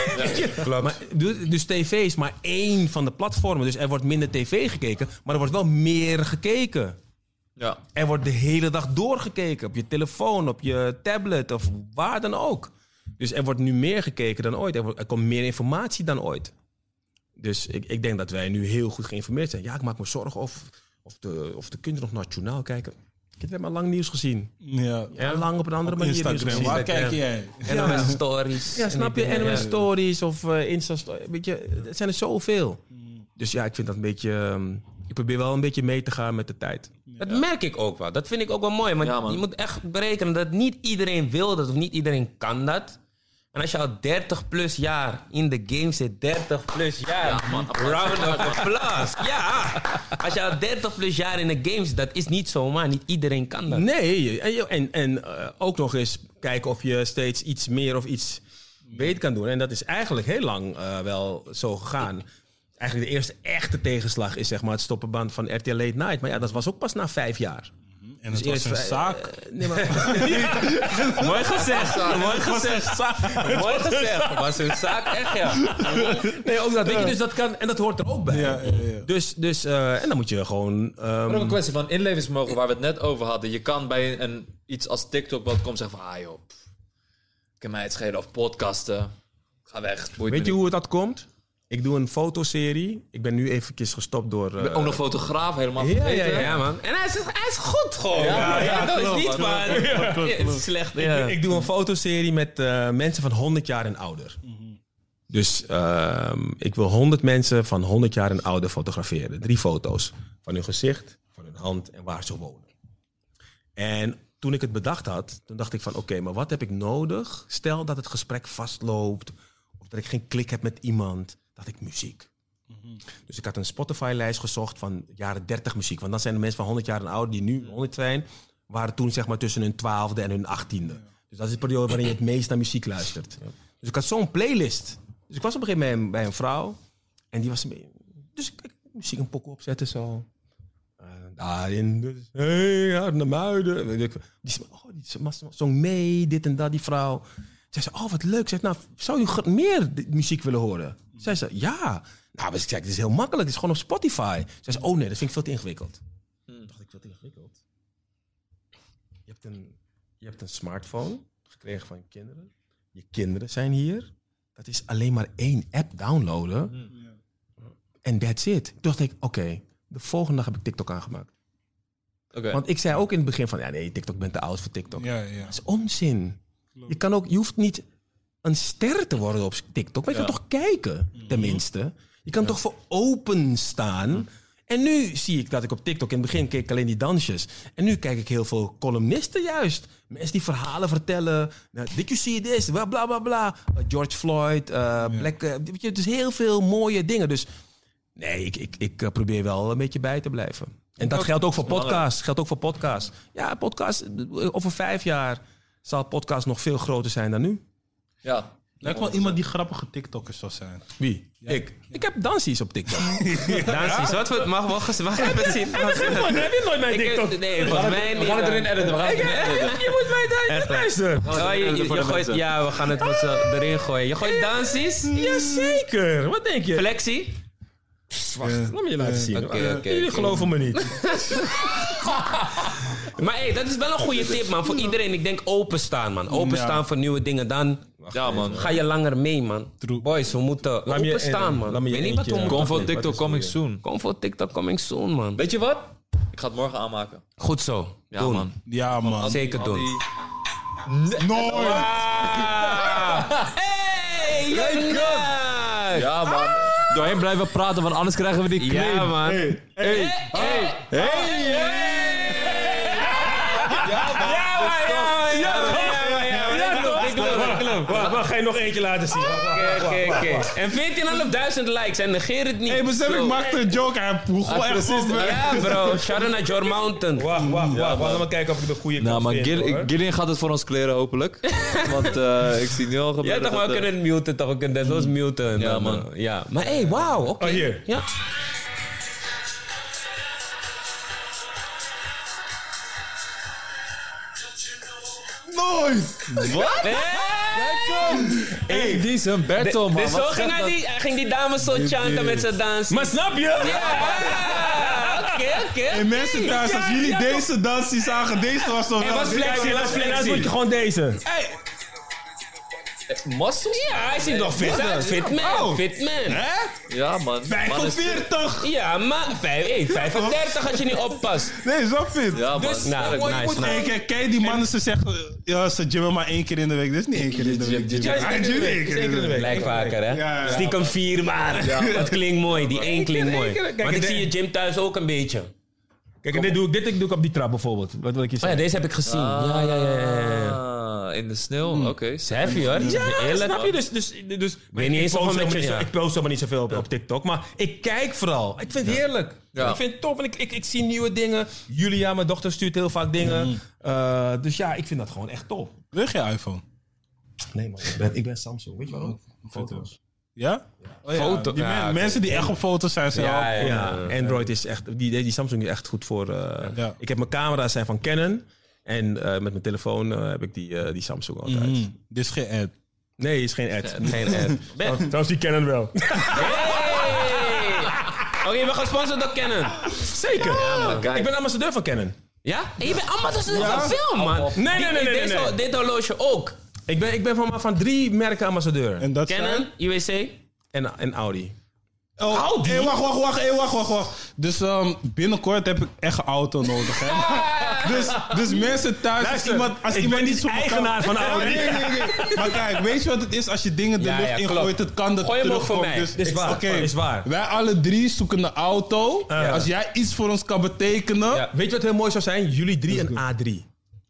Ja, maar, dus, dus tv is maar één van de platformen. Dus er wordt minder tv gekeken. Maar er wordt wel meer gekeken. Ja. Er wordt de hele dag doorgekeken. Op je telefoon, op je tablet of waar dan ook. Dus er wordt nu meer gekeken dan ooit. Er, wordt, er komt meer informatie dan ooit. Dus ik, ik denk dat wij nu heel goed geïnformeerd zijn. Ja, ik maak me zorgen of, of, de, of de kinderen nog naar het journaal kijken. Ik heb maar lang nieuws gezien. Ja. Ja, lang op een andere Op manier nieuws Instagram, gezien. waar kijk jij? N O S Stories. Ja, snap je? N O S Stories of uh, Insta Stories. Weet je, het zijn er zoveel. Dus ja, ik vind dat een beetje... Um, ik probeer wel een beetje mee te gaan met de tijd. Dat merk ik ook wel. Dat vind ik ook wel mooi. Maar Ja, man. je moet echt berekenen dat niet iedereen wil dat of niet iedereen kan dat. En als je al dertig plus jaar in de game zit, dertig plus jaar, Ja, man. round of applause. Ja, als je al dertig plus jaar in de game zit, dat is niet zomaar. Niet iedereen kan dat. Nee, en, je- en, en eh, ook nog eens kijken of je steeds iets meer of iets beter kan doen. En dat is eigenlijk heel lang eh, wel zo gegaan. Eigenlijk de eerste echte tegenslag is zeg maar het stoppenband van R T L Late Night. Maar ja, dat was ook pas na vijf jaar. En het Dus was een eerst, eh, zaak. eh, nee, maar, Mooi gezegd, mooi gezegd. Mooi gezegd. Was een zaak echt, ja. nee, ook dat. Weet je, dus dat kan, en dat hoort er ook bij. Ja, ja, ja. Dus, dus eh, en dan moet je gewoon... ehm, Maar ook een kwestie van inlevingsvermogen waar we het net over hadden. Je kan bij een, iets als TikTok wat komt zeggen van... Ah joh, pff, ik kan mij het schelen of podcasten. Ga weg. boeit weet me je niet. hoe het dat komt? Ik doe een fotoserie. Ik ben nu eventjes gestopt door... eh, Ik ben ook nog fotograaf, helemaal Ja, vergeten. ja, ja. Ja, man. En hij is, hij is goed gewoon. Ja, ja, dat klopt, is niet klopt, maar. klopt, klopt, Ja, het is klopt. slecht. Ik, Ja. ik doe een fotoserie met eh, mensen van honderd jaar en ouder. Dus ehm, ik wil honderd mensen van honderd jaar en ouder fotograferen. Drie foto's. Van hun gezicht, van hun hand en waar ze wonen. En toen ik het bedacht had, toen dacht ik van... Oké, maar wat heb ik nodig? Stel dat het gesprek vastloopt. Of dat ik geen klik heb met iemand. Dat ik muziek. Dus ik had een Spotify-lijst gezocht van jaren dertig muziek. Want dan zijn de mensen van honderd jaar en ouder die nu honderd zijn... waren toen zeg maar tussen hun twaalfde en hun achttiende. Dus dat is de periode waarin je het meest naar muziek luistert. Dus ik had zo'n playlist. Dus ik was op een gegeven moment bij een vrouw. En die was... een beetje- Dus ik, ik muziek een pokoe opzetten zo. Uh, daarin... Dus, hey, ja, naar Muiden. Weet ik veel. Die zei, oh, die zong mee, dit en dat, die vrouw. Zij zei, oh, wat leuk. Zei, nou, zou u g- meer de- muziek willen horen? Zij zei, ja. Nou, dus ik zei, het is heel makkelijk. Het is gewoon op Spotify. Zij zei, oh nee, dat vind ik veel te ingewikkeld. Toen dacht ik, veel te ingewikkeld? Je hebt een, je hebt een smartphone gekregen van je kinderen. Je kinderen zijn hier. Dat is alleen maar één app downloaden. En that's it. Toen dacht ik, oké, de volgende dag heb ik TikTok aangemaakt. Oké. Want ik zei ook in het begin van, ja nee, TikTok bent te oud voor TikTok. Ja, ja. Dat is onzin. Je, kan ook, je hoeft niet een ster te worden op TikTok, maar je kan toch kijken, tenminste. Je kan toch voor open staan. En nu zie ik dat ik op TikTok, in het begin keek ik alleen die dansjes. En nu kijk ik heel veel columnisten juist. Mensen die verhalen vertellen. Nou, did you see this? Bla bla bla. bla. Uh, George Floyd, uh, Black... Uh, weet je, dus heel veel mooie dingen. Dus nee, ik, ik, ik uh, probeer wel een beetje bij te blijven. En dat geldt ook voor podcasts. Geldt ook voor podcasts. Ja, podcast, uh, over vijf jaar zal podcast nog veel groter zijn dan nu. Ja. Lijkt wel iemand die grappige TikTokkers zou zijn. Wie? Ik. Ik heb dansies op TikTok. Dansies, wat voor... Mag, mag, mag ik het zien? Mag ik het- Heb je nooit mijn Ik heb- Nee, volgens mij We niet. gaan het erin editen. We gaan het erin editen. Je moet mij daar Echt, hè? luisteren. Oh, je, je, Voor je de gooit, mensen. ja, we gaan het met z'n erin gooien. Je gooit dansies? Jazeker. Wat denk je? Flexie? Wacht, laat me je laten zien. Oké, Uh, oké, Jullie oké. geloven me niet. Maar hey, dat is wel een goede tip, man. Voor iedereen. Ik denk openstaan, man. Openstaan Ja. voor nieuwe dingen. Dan Ja, man. ga je langer mee, man. True. Boys, we moeten Laat me je- openstaan, eh, man. laat me je Ik weet niet wat eentje- we moeten... Kom voor Wat TikTok is coming het soon. Kom voor TikTok coming soon, man. Weet je wat? Ik ga het morgen aanmaken. Goed zo. Ja, Doen. man. Ja, man. Zeker Al doen. die- Nooit! Hey, jongen! Ja, man. Doorheen blijven praten, want anders krijgen we die claim. Ja, man. Hey, hey, Hey, hey, Wacht, wacht, ga je nog eentje laten zien? Wacht, wacht, Oké, wacht, oké. wacht. En veertienhonderdduizend likes en negeer het niet. hey, besef, ik Zo. maakte een joke. Hij hoe gewoon echt op me. Ja, bro. Shout-out naar Your Mountain. Wacht, wacht, wacht. Wacht, maar kijken of ik de goede Nou, kan maar vinden, Gil- hoor. Gillian gaat het voor ons kleren, hopelijk. Want eh, ik zie nu al Ja, gebeuren. toch, maar we dat, eh, kunnen het muten, toch? We kunnen dat zoals muten. en Ja, dan, man. eh, Ja. Maar hey, wauw. Oké. Oh, hier. Ja. Nooit! Wat? Hey! Hey, die is een Bertel, man. Dus zo Wat ging zegt hij, dat? die, hij ging die dames zo chanten met zijn dans. Maar snap je? Ja, oké, oké. En mensen thuis, als jullie deze dansie zagen, deze was toch Hey, wel... was flexie, was En dan flexie. word je gewoon deze. Muscles? Ja, hij ziet nog fit uit. Fit man, Oh. fit man. Hè? Ja, man. Man is- vijfenveertig! Ja, maar vijf- hey, vijfendertig als je niet oppast. Nee, zo fit. Ja, man. Dus, nou, Sterk. nice, Je moet nice. kijken, kijk die mannen, ze zeggen, ja, ze gymmen maar één keer in de week. Dat is niet één keer in de week. Ja, Hij gymt één keer in de week. Lijkt vaker, hè? Ja, ja. Stiekem vier maar. Dat klinkt mooi. Die één klinkt mooi. keer, kijk, Want ik en zie je gym thuis ook een beetje. Kijk, en dit doe ik, dit doe ik op die trap bijvoorbeeld. Wat wil ik je Oh ja, zeggen? deze heb ik gezien. Ja, ja, ja, ja, ja. Ah, in de sneeuw. Mm. Oké. Okay. Heavy hoor. Ja, Eerlijk. snap je? Dus, dus, dus Weet niet eens ik, of post een beetje- helemaal niet zo- ja. ik post helemaal niet zoveel op, op TikTok. Maar ik kijk vooral. Ik vind het heerlijk. Ja. Ik vind het top. En ik, ik, ik zie nieuwe dingen. Julia, mijn dochter, stuurt heel vaak dingen. Mm. Uh, dus ja, ik vind dat gewoon echt top. Wil je iPhone? Nee man, ik ben, ik ben Samsung. Weet je waarom? Foto's. Ja? Oh, ja. Foto- Die men- ja, mensen die echt op foto's zijn, zijn Ja, ook- ja. Ja, Android is echt... Die, die Samsung is echt goed voor... Uh, Ja. Ik heb mijn camera's zijn van Canon. En uh, met mijn telefoon uh, heb ik die, uh, die Samsung altijd. Mm, dit is geen ad. Nee, is geen ad. Geen ad. Ben- Trouwens, die Canon wel. Hey! Oké, we gaan gesponsord door Canon. Zeker. kijk. Ik ben ambassadeur van Canon. Ja? En je bent ambassadeur van film, man. Nee, nee, nee, nee, nee, Deze, nee. dit horloge ook. Ik ben, ik ben van, van drie merken ambassadeur. En dat Canon, zijn... U S A. En, en Audi. Oh, hey, wacht, wacht, wacht, hey, wacht, wacht, wacht. Dus um, binnenkort heb ik echt een auto nodig, hè. dus, dus mensen thuis, als Luister, iemand, als ik iemand ben iets niet op elkaar- eigenaar van Audi. Nee, nee, nee. Maar kijk, weet je wat het is? Als je dingen de Ja, lucht ja, in klopt. gooit, het kan dat Gooi hem ook voor terugkomt. mij. Dus, Is waar, oké, is waar. Wij alle drie zoeken een auto. Ja. Als jij iets voor ons kan betekenen... Ja. Weet je wat heel mooi zou zijn? Jullie drie een A drie.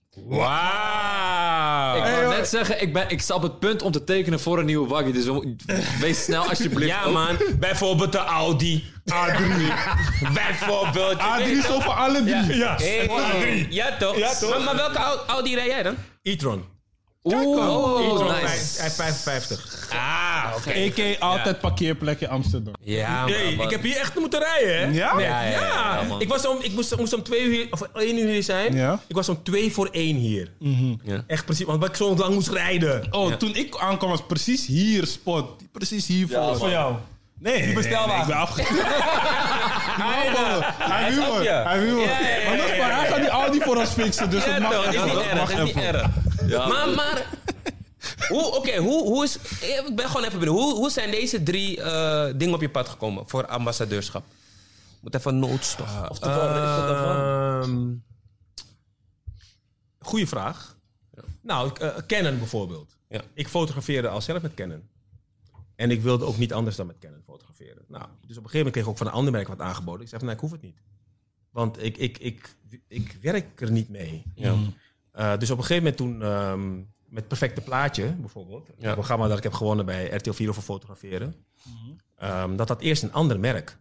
Wauw. Ik wou joh. net zeggen, ik, ben, ik sta op het punt om te tekenen voor een nieuwe waggie. Dus we mo- wees snel alsjeblieft. Ja, man. Bijvoorbeeld de Audi. A drie. Bijvoorbeeld. A drie is over alle drie. Ja. Hey, ja, toch? Ja, toch? Maar, maar welke Au- Audi rij jij dan? e-tron. Oeh, e-tron nice. vijf- Hij vijfenvijftig. Ah, oké. A K altijd parkeerplek in Amsterdam. Ja, man. Hey, ik heb hier echt moeten rijden, hè? Ja? Nee, Ja, ja, ja, ja, ja, man. ik, was om, ik moest, moest om twee uur, of één uur hier zijn. Ja. Ik was om twee voor één hier. Ja. Echt precies, want ik zo lang moest rijden. Oh, Ja. toen ik aankwam was precies hier spot. Precies hier voor. man. Voor jou. Nee, nee, bestelwagen. nee, ik ben afgekomen. Hij wil op het. je. Hij wil het. Ja, ja, ja, Maar nog ja, maar, ja. hij gaat die Audi voor ons fixen, dus Ja, het mag toch, is even. niet Het erg, mag is niet even. erg. Ja, Maar, man. maar... Hoe, oké, hoe, hoe is... Ik ben gewoon even benieuwd. Hoe, hoe zijn deze drie eh, dingen op je pad gekomen voor ambassadeurschap? Moet even een noodstof. Of de Ehm, Goeie vraag. Nou, uh, Canon bijvoorbeeld. Ja. Ik fotografeerde al zelf met Canon. En ik wilde ook niet anders dan met Canon fotograferen. Nou, dus op een gegeven moment kreeg ik ook van een ander merk wat aangeboden. Ik zei van, nee, ik hoef het niet. Want ik, ik, ik, ik werk er niet mee. Ja. Uh, dus op een gegeven moment toen... Um, met Perfecte Plaatje, bijvoorbeeld. Ja. Een programma dat ik heb gewonnen bij R T L vier over fotograferen. Um, dat had eerst een ander merk.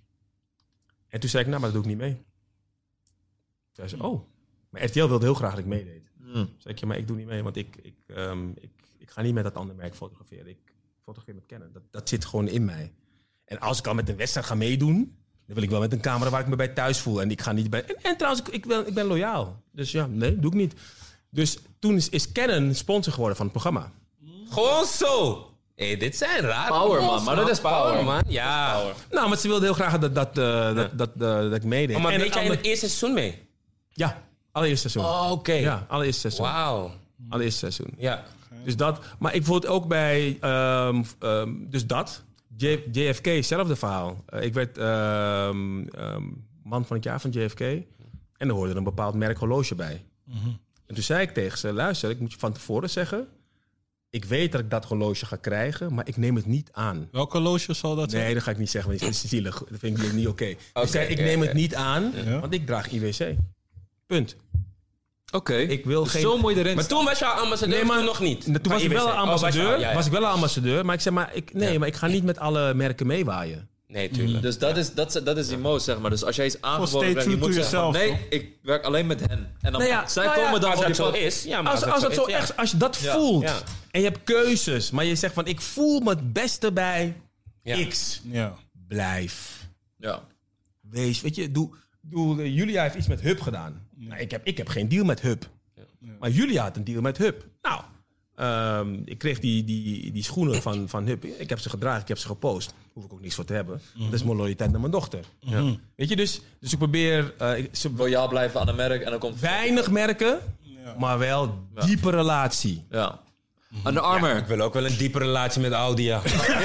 En toen zei ik, nou, maar dat doe ik niet mee. Toen zei ze, oh. Maar R T L wilde heel graag dat ik meedeed. Mm. Toen zei ik, ja, maar ik doe niet mee. Want ik, ik, um, ik, ik ga niet met dat andere merk fotograferen. Ik fotografeer met Canon. Dat, dat zit gewoon in mij. En als ik al met een wedstrijd ga meedoen... dan wil ik wel met een camera waar ik me bij thuis voel. En ik ga niet bij... En, en trouwens, ik, ik, ben, ik ben loyaal. Dus ja, nee, doe ik niet. Dus toen is, is Canon sponsor geworden van het programma. Gewoon zo. Hey, dit zijn raar. Power, man. Maar dat is power. man. Ja. Nou, maar ze wilde heel graag dat, dat, uh, dat, dat, uh, dat ik meedeed. Oh, maar En weet het jij in ander- het eerste seizoen mee? Ja, allereerste seizoen. Oh, oké. Ja, allereerste seizoen. Wauw. Allereerste seizoen. Ja. Dus dat. Maar ik vond ook bij... Um, um, dus dat. J, J F K, hetzelfde verhaal. Uh, ik werd um, um, man van het jaar van J F K. En er hoorde een bepaald merk horloge bij. Mm-hmm. En toen zei ik tegen ze... Luister, ik moet je van tevoren zeggen... Ik weet dat ik dat horloge ga krijgen, maar ik neem het niet aan. Welke loge zal dat zijn? Nee, dat ga ik niet zeggen, want het is zielig. Dat vind ik niet oké. Okay. Oké, ik zei, ik oké, neem oké. het niet aan, Ja. want ik draag I W C. Punt. Oké. Ik wil geen... Zo moet je erin Maar staan. toen was je al ambassadeur, Nee, maar- toen nog niet? Toen was ik wel een Oh, was je ambassadeur. al, ja, ja. Was ik wel een ambassadeur, maar ik zei, maar ik, nee, Ja. maar ik ga niet met alle merken meewaaien. Nee, tuurlijk. Dus dat is, dat, is, dat is die mode, zeg maar. Dus als jij iets aangeboden stay krijgt, je true moet to zeggen van, yourself, nee, ik werk alleen met hen. En dan, Nou ja, zij nou ja, komen dan Als op dat die zo foto. is, ja, maar Als, als, het zo is, ja. echt, als je dat Ja. voelt Ja. en je hebt keuzes, maar je zegt van ik voel me het beste bij Ja. X. Ja. Blijf. Ja. Wees, weet je, doe, doe, uh, Julia heeft iets met Hub gedaan. Nou, ik, heb, ik heb geen deal met Hub. Maar Julia had een deal met Hub. Nou, um, ik kreeg die, die, die schoenen van, van Hub. Ik heb ze gedragen, ik heb ze gepost. Hoef ik ook niks voor te hebben. Dat is mijn loyaliteit naar mijn dochter. Ja. Weet je, dus, dus ik probeer... Uh, ik, ze, Loyaal blijven aan een merk en dan komt... weinig merken, maar wel diepe relatie. Ja. Under Armour. Ik wil ook wel een diepe relatie met Audi, ja.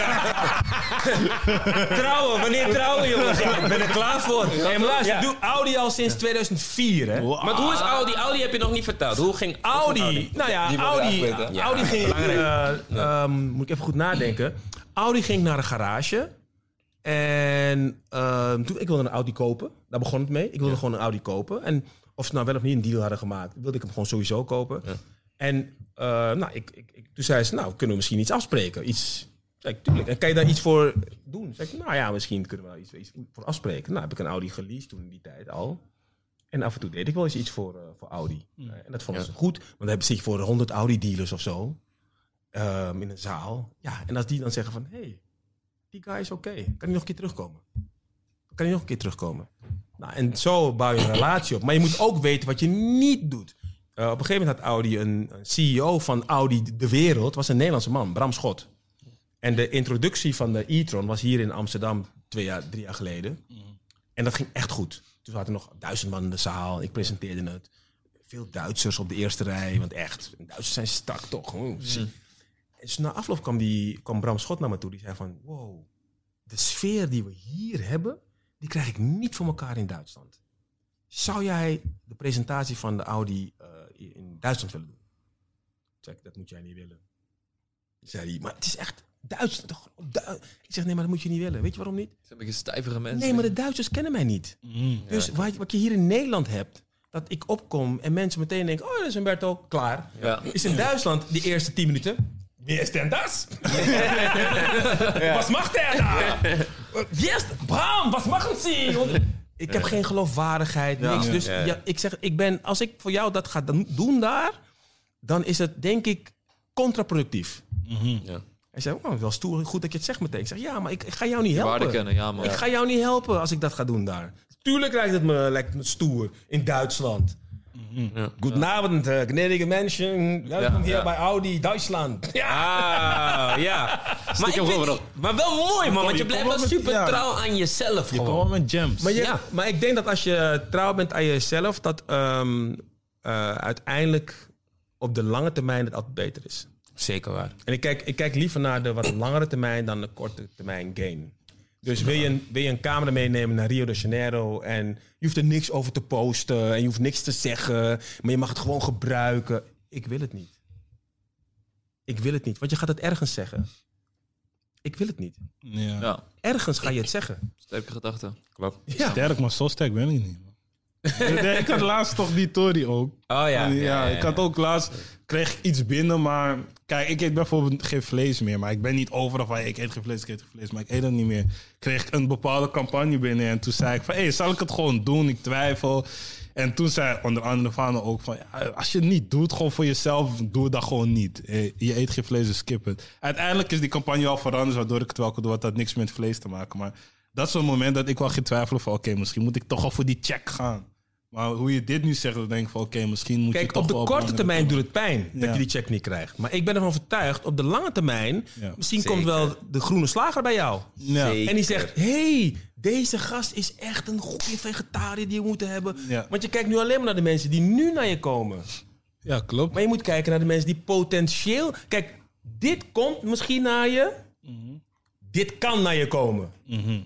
Trouwen, wanneer trouwen, jongens? Ja, ik ben er klaar voor. Hey, maar luister, Ja. ik doe Audi al sinds tweeduizend vier, hè? Maar hoe is Audi? Audi heb je nog niet verteld. Hoe ging Audi, nou ja, Die wil je Audi, afweten. Ja, Audi ging, belangrijk. uh, um, moet ik even goed nadenken. Audi ging naar een garage en uh, toen ik wilde een Audi kopen. Daar begon het mee. Ik wilde gewoon een Audi kopen en of ze nou wel of niet een deal hadden gemaakt, wilde ik hem gewoon sowieso kopen. Ja. En uh, nou, ik, ik, ik, toen zei ze, nou, kunnen we misschien iets afspreken? Iets, zei ik, tuurlijk. En kan je daar iets voor doen? Zei ik, nou ja, misschien kunnen we wel iets, iets voor afspreken. Nou, heb ik een Audi geleased toen in die tijd al. En af en toe deed ik wel eens iets voor, uh, voor Audi. Mm. Uh, en dat vonden ja. ze goed. Want dan hebben ze voor honderd Audi-dealers of zo. Um, in een zaal. Ja, en als die dan zeggen van... hey, die guy is oké. Okay. Kan hij nog een keer terugkomen? Kan hij nog een keer terugkomen? Nou, en zo bouw je een relatie op. Maar je moet ook weten wat je niet doet. Uh, op een gegeven moment had Audi een, een C E O van Audi de wereld. Was een Nederlandse man, Bram Schot. En de introductie van de e-tron was hier in Amsterdam twee jaar, drie jaar geleden. Mm. En dat ging echt goed. Toen zaten er nog duizend man in de zaal. Ik presenteerde het. Veel Duitsers op de eerste rij. Want echt, Duitsers zijn strak toch. Mm. En dus na afloop kwam, die, kwam Bram Schot naar me toe. Die zei van, wow, de sfeer die we hier hebben... die krijg ik niet voor elkaar in Duitsland. Zou jij de presentatie van de Audi uh, in Duitsland willen doen? Zeg, dat moet jij niet willen. Zei hij, maar het is echt Duitsland. Toch? Du- ik zeg, nee, maar dat moet je niet willen. Weet je waarom niet? Het zijn een beetje stijvere mensen. Nee, maar de Duitsers kennen mij niet. Mm, dus ja. wat, wat je hier in Nederland hebt... dat ik opkom en mensen meteen denken... oh, dat is Humberto, klaar. Ja. Is in Duitsland die eerste tien minuten... Wie is denn das? Ja. Was macht er da? Wie is Bram, was machen Sie? Ik heb ja. geen geloofwaardigheid, niks. Ja. Dus ja. Ja, ik zeg, ik ben, als ik voor jou dat ga doen daar... dan is het, denk ik, contraproductief. Mm-hmm. Ja. Hij zei, oh, wel stoer, goed dat je het zegt meteen. Ik zeg, ja, maar ik, ik ga jou niet helpen. Kennen, ja, man. Ik ga jou niet helpen als ik dat ga doen daar. Tuurlijk lijkt het me, lijkt me stoer in Duitsland. Mm-hmm. Ja. Goedenavond, uh, gnädige mensen. Welkom ja, hier ja. bij Audi Duitsland. Ja, ah, ja. Maar, ik vind, maar wel mooi, man. Want je blijft wel super ja. trouw aan jezelf. Je komt met gems. Maar, je, ja. maar ik denk dat als je trouw bent aan jezelf... dat um, uh, uiteindelijk op de lange termijn het altijd beter is. Zeker waar. En ik kijk, ik kijk liever naar de wat langere termijn dan de korte termijn gain. Dus wil je, een, wil je een camera meenemen naar Rio de Janeiro... en je hoeft er niks over te posten... en je hoeft niks te zeggen... maar je mag het gewoon gebruiken. Ik wil het niet. Ik wil het niet, want je gaat het ergens zeggen. Ik wil het niet. Ja. Ja. Ergens ga je het zeggen. Sterke gedachte. Klopt. Ja. Sterk, maar zo sterk ben ik niet. Nee, ik had laatst toch die Tory ook. Oh ja. Ja, ja, ja, ja. Ik had ook laatst... kreeg ik iets binnen, maar... Kijk, ik eet bijvoorbeeld geen vlees meer. Maar ik ben niet overal van... Hey, ik eet geen vlees, ik eet geen vlees. Maar ik eet het niet meer. Kreeg ik een bepaalde campagne binnen. En toen zei ik van... Hé, hey, zal ik het gewoon doen? Ik twijfel. En toen zei onder andere Vano ook van... Ja, als je het niet doet, gewoon voor jezelf... Doe het dan gewoon niet. Je eet geen vlees, dus skip het. Uiteindelijk is die campagne al veranderd... waardoor ik het wel kon doen. Het had niks met vlees te maken. Maar dat is zo'n moment dat ik wel ging twijfelen van... Oké, okay, misschien moet ik toch al voor die check gaan. Maar hoe je dit nu zegt, dan denk ik van... Oké, okay, misschien moet Kijk, je toch op de wel korte op termijn doet het pijn dat ja. je die check niet krijgt. Maar ik ben ervan overtuigd, op de lange termijn... Ja. misschien Zeker. komt wel de groene slager bij jou. Ja. En die zegt... hey, deze gast is echt een goede vegetariër die we moeten hebben. Ja. Want je kijkt nu alleen maar naar de mensen die nu naar je komen. Ja, klopt. Maar je moet kijken naar de mensen die potentieel... Kijk, dit komt misschien naar je. Mm-hmm. Dit kan naar je komen. Mm-hmm.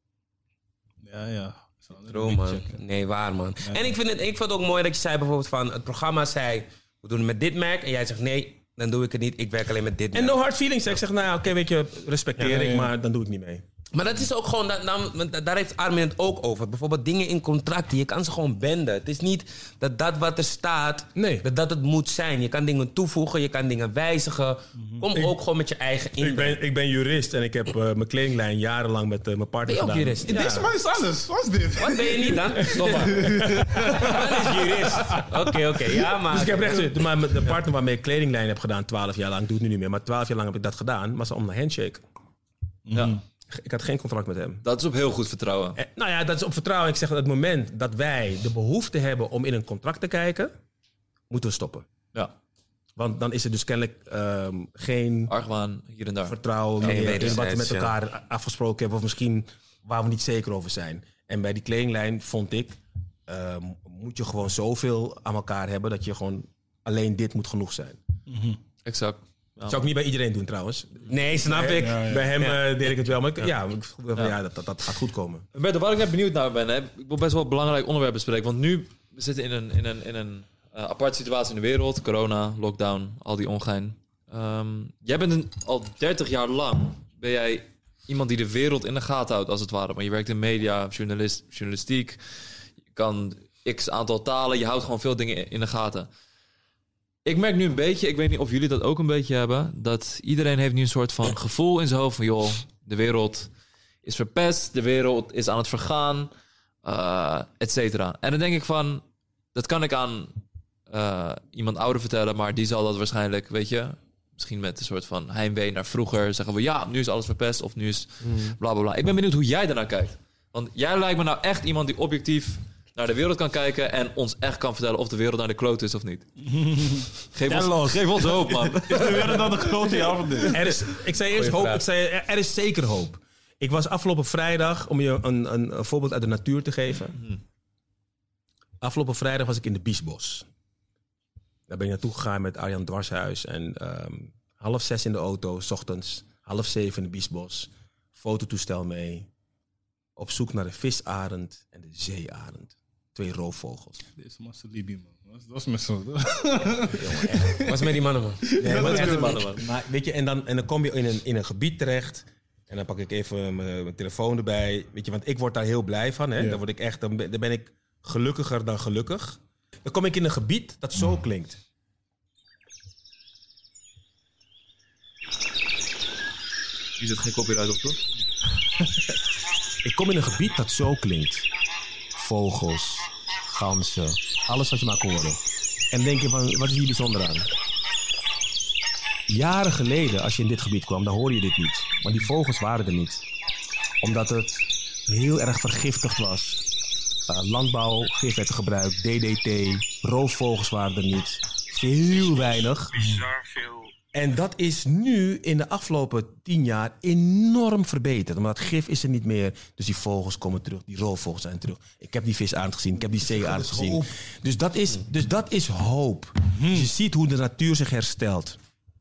Ja, ja. Droom, man. Nee, waar, man. Ja. En ik vind, het, ik vind het ook mooi dat je zei bijvoorbeeld van... Het programma zei, we doen het met dit merk. En jij zegt, nee, dan doe ik het niet. Ik werk alleen met dit merk. En no hard feelings. Ik zeg, nou oké, okay, weet je, respecteer ja, ja, ja. ik, maar dan doe ik niet mee. Maar dat is ook gewoon, dan, daar heeft Armin het ook over. Bijvoorbeeld dingen in contracten, je kan ze gewoon benden. Het is niet dat dat wat er staat, nee. dat dat het moet zijn. Je kan dingen toevoegen, je kan dingen wijzigen. Kom ik, ook gewoon met je eigen inbreng. Ik ben, ik ben jurist en ik heb uh, mijn kledinglijn jarenlang met uh, mijn partner gedaan. Ben je ook jurist? Ja. Deze man is alles. Wat is dit? Wat ben je niet dan? Stop maar. Dat is jurist. Oké, okay, oké. Okay. Ja, maar... Dus ik heb recht, maar de partner waarmee ik kledinglijn heb gedaan, twaalf jaar lang, doe het nu niet meer. Maar twaalf jaar lang heb ik dat gedaan, maar ze om een handshake. Ja. Mm. Ik had geen contract met hem. Dat is op heel goed vertrouwen. En, nou ja, dat is op vertrouwen. Ik zeg dat het moment dat wij de behoefte hebben om in een contract te kijken, moeten we stoppen. Ja. Want dan is er dus kennelijk um, geen argwaan hier en daar. Vertrouwen ja, meer in wat we met elkaar ja. afgesproken hebben. Of misschien waar we niet zeker over zijn. En bij die kledinglijn vond ik, um, moet je gewoon zoveel aan elkaar hebben dat je gewoon alleen dit moet genoeg zijn. Mm-hmm. Exact. Dat zou ik niet bij iedereen doen trouwens. Nee, snap ik. Ja, ja. Bij hem ja. uh, deed ik het wel. Maar ik, ja, ja, ja. ja dat, dat, dat gaat goed komen. Berto, waar ik net benieuwd naar ben, hè, ik wil best wel een belangrijk onderwerp bespreken. Want nu we zitten in een, in een, in een uh, aparte situatie in de wereld. Corona, lockdown, al die ongein. Um, jij bent een, al dertig jaar lang ben jij iemand die de wereld in de gaten houdt, als het ware. Maar je werkt in media, journalist, journalistiek. Je kan x aantal talen. Je houdt gewoon veel dingen in de gaten. Ik merk nu een beetje, ik weet niet of jullie dat ook een beetje hebben, dat iedereen heeft nu een soort van gevoel in zijn hoofd van, joh, de wereld is verpest, de wereld is aan het vergaan, uh, et cetera. En dan denk ik van, dat kan ik aan uh, iemand ouder vertellen, maar die zal dat waarschijnlijk, weet je, misschien met een soort van heimwee naar vroeger, zeggen we, ja, nu is alles verpest of nu is bla bla bla. Ik ben benieuwd hoe jij daarnaar kijkt. Want jij lijkt me nou echt iemand die objectief naar de wereld kan kijken en ons echt kan vertellen of de wereld naar de kloot is of niet. Geef, ons, geef ons hoop, man. Is de wereld dan de klote ja of niet? Er is, ik zei eerst hoop, ik zei, er is zeker hoop. Ik was afgelopen vrijdag, om je een, een, een voorbeeld uit de natuur te geven. Hmm. Afgelopen vrijdag was ik in de Biesbos. Daar ben ik naartoe gegaan met Arjan Dwarshuis. En um, half zes in de auto, 's ochtends, half zeven in de Biesbos. Fototoestel mee. Op zoek naar de visarend en de zeearend. Twee roofvogels. Deze man is Libi, man. Dat was met zo. Wat is met die mannen, man? Nee, wat is met die mannen, man? Maar, weet je, en, dan, en dan kom je in een, in een gebied terecht. En dan pak ik even mijn, mijn telefoon erbij. Weet je, want ik word daar heel blij van. Hè? Ja. Dan, word ik echt, dan, ben, dan ben ik gelukkiger dan gelukkig. Dan kom ik in een gebied dat zo klinkt. Hier zit geen copyright op, toch? Ik kom in een gebied dat zo klinkt. Vogels, ganzen, alles wat je maar kan horen. En dan denk je van, wat is hier bijzonder aan? Jaren geleden, als je in dit gebied kwam, dan hoorde je dit niet. Maar die vogels waren er niet. Omdat het heel erg vergiftigd was. Uh, landbouwgif werd gebruikt, D D T, roofvogels waren er niet. Veel weinig. Bizar veel. En dat is nu in de afgelopen tien jaar enorm verbeterd. Omdat gif is er niet meer. Dus die vogels komen terug, die roofvogels zijn terug. Ik heb die visarend gezien, ik heb die zeearend gezien. Dus dat is, dus dat is hoop. Hmm. Dus je ziet hoe de natuur zich herstelt.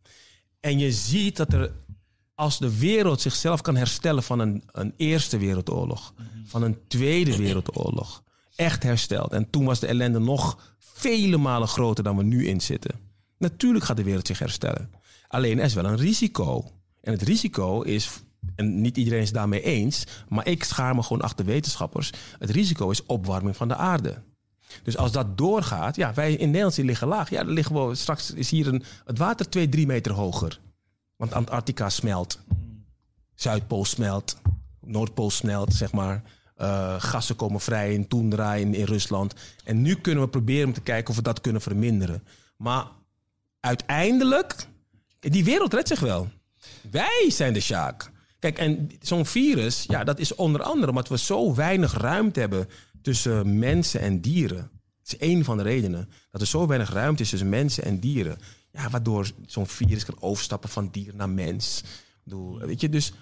En je ziet dat er, als de wereld zichzelf kan herstellen van een, een Eerste Wereldoorlog, van een Tweede Wereldoorlog, echt hersteld. En toen was de ellende nog vele malen groter dan we nu in zitten. Natuurlijk gaat de wereld zich herstellen. Alleen er is wel een risico. En het risico is, en niet iedereen is daarmee eens, maar ik schaar me gewoon achter wetenschappers. Het risico is opwarming van de aarde. Dus als dat doorgaat, ja, wij in Nederland liggen laag. Ja, dan liggen we, straks is hier een, het water twee, drie meter hoger. Want Antarctica smelt. Zuidpool smelt. Noordpool smelt, zeg maar. Uh, gassen komen vrij in Toendra in, in Rusland. En nu kunnen we proberen om te kijken of we dat kunnen verminderen. Maar uiteindelijk, die wereld redt zich wel. Wij zijn de sjaak. Kijk, en zo'n virus, ja, dat is onder andere omdat we zo weinig ruimte hebben tussen mensen en dieren. Dat is één van de redenen. Dat er zo weinig ruimte is tussen mensen en dieren. Ja, waardoor zo'n virus kan overstappen van dier naar mens. Ik bedoel, weet je, dus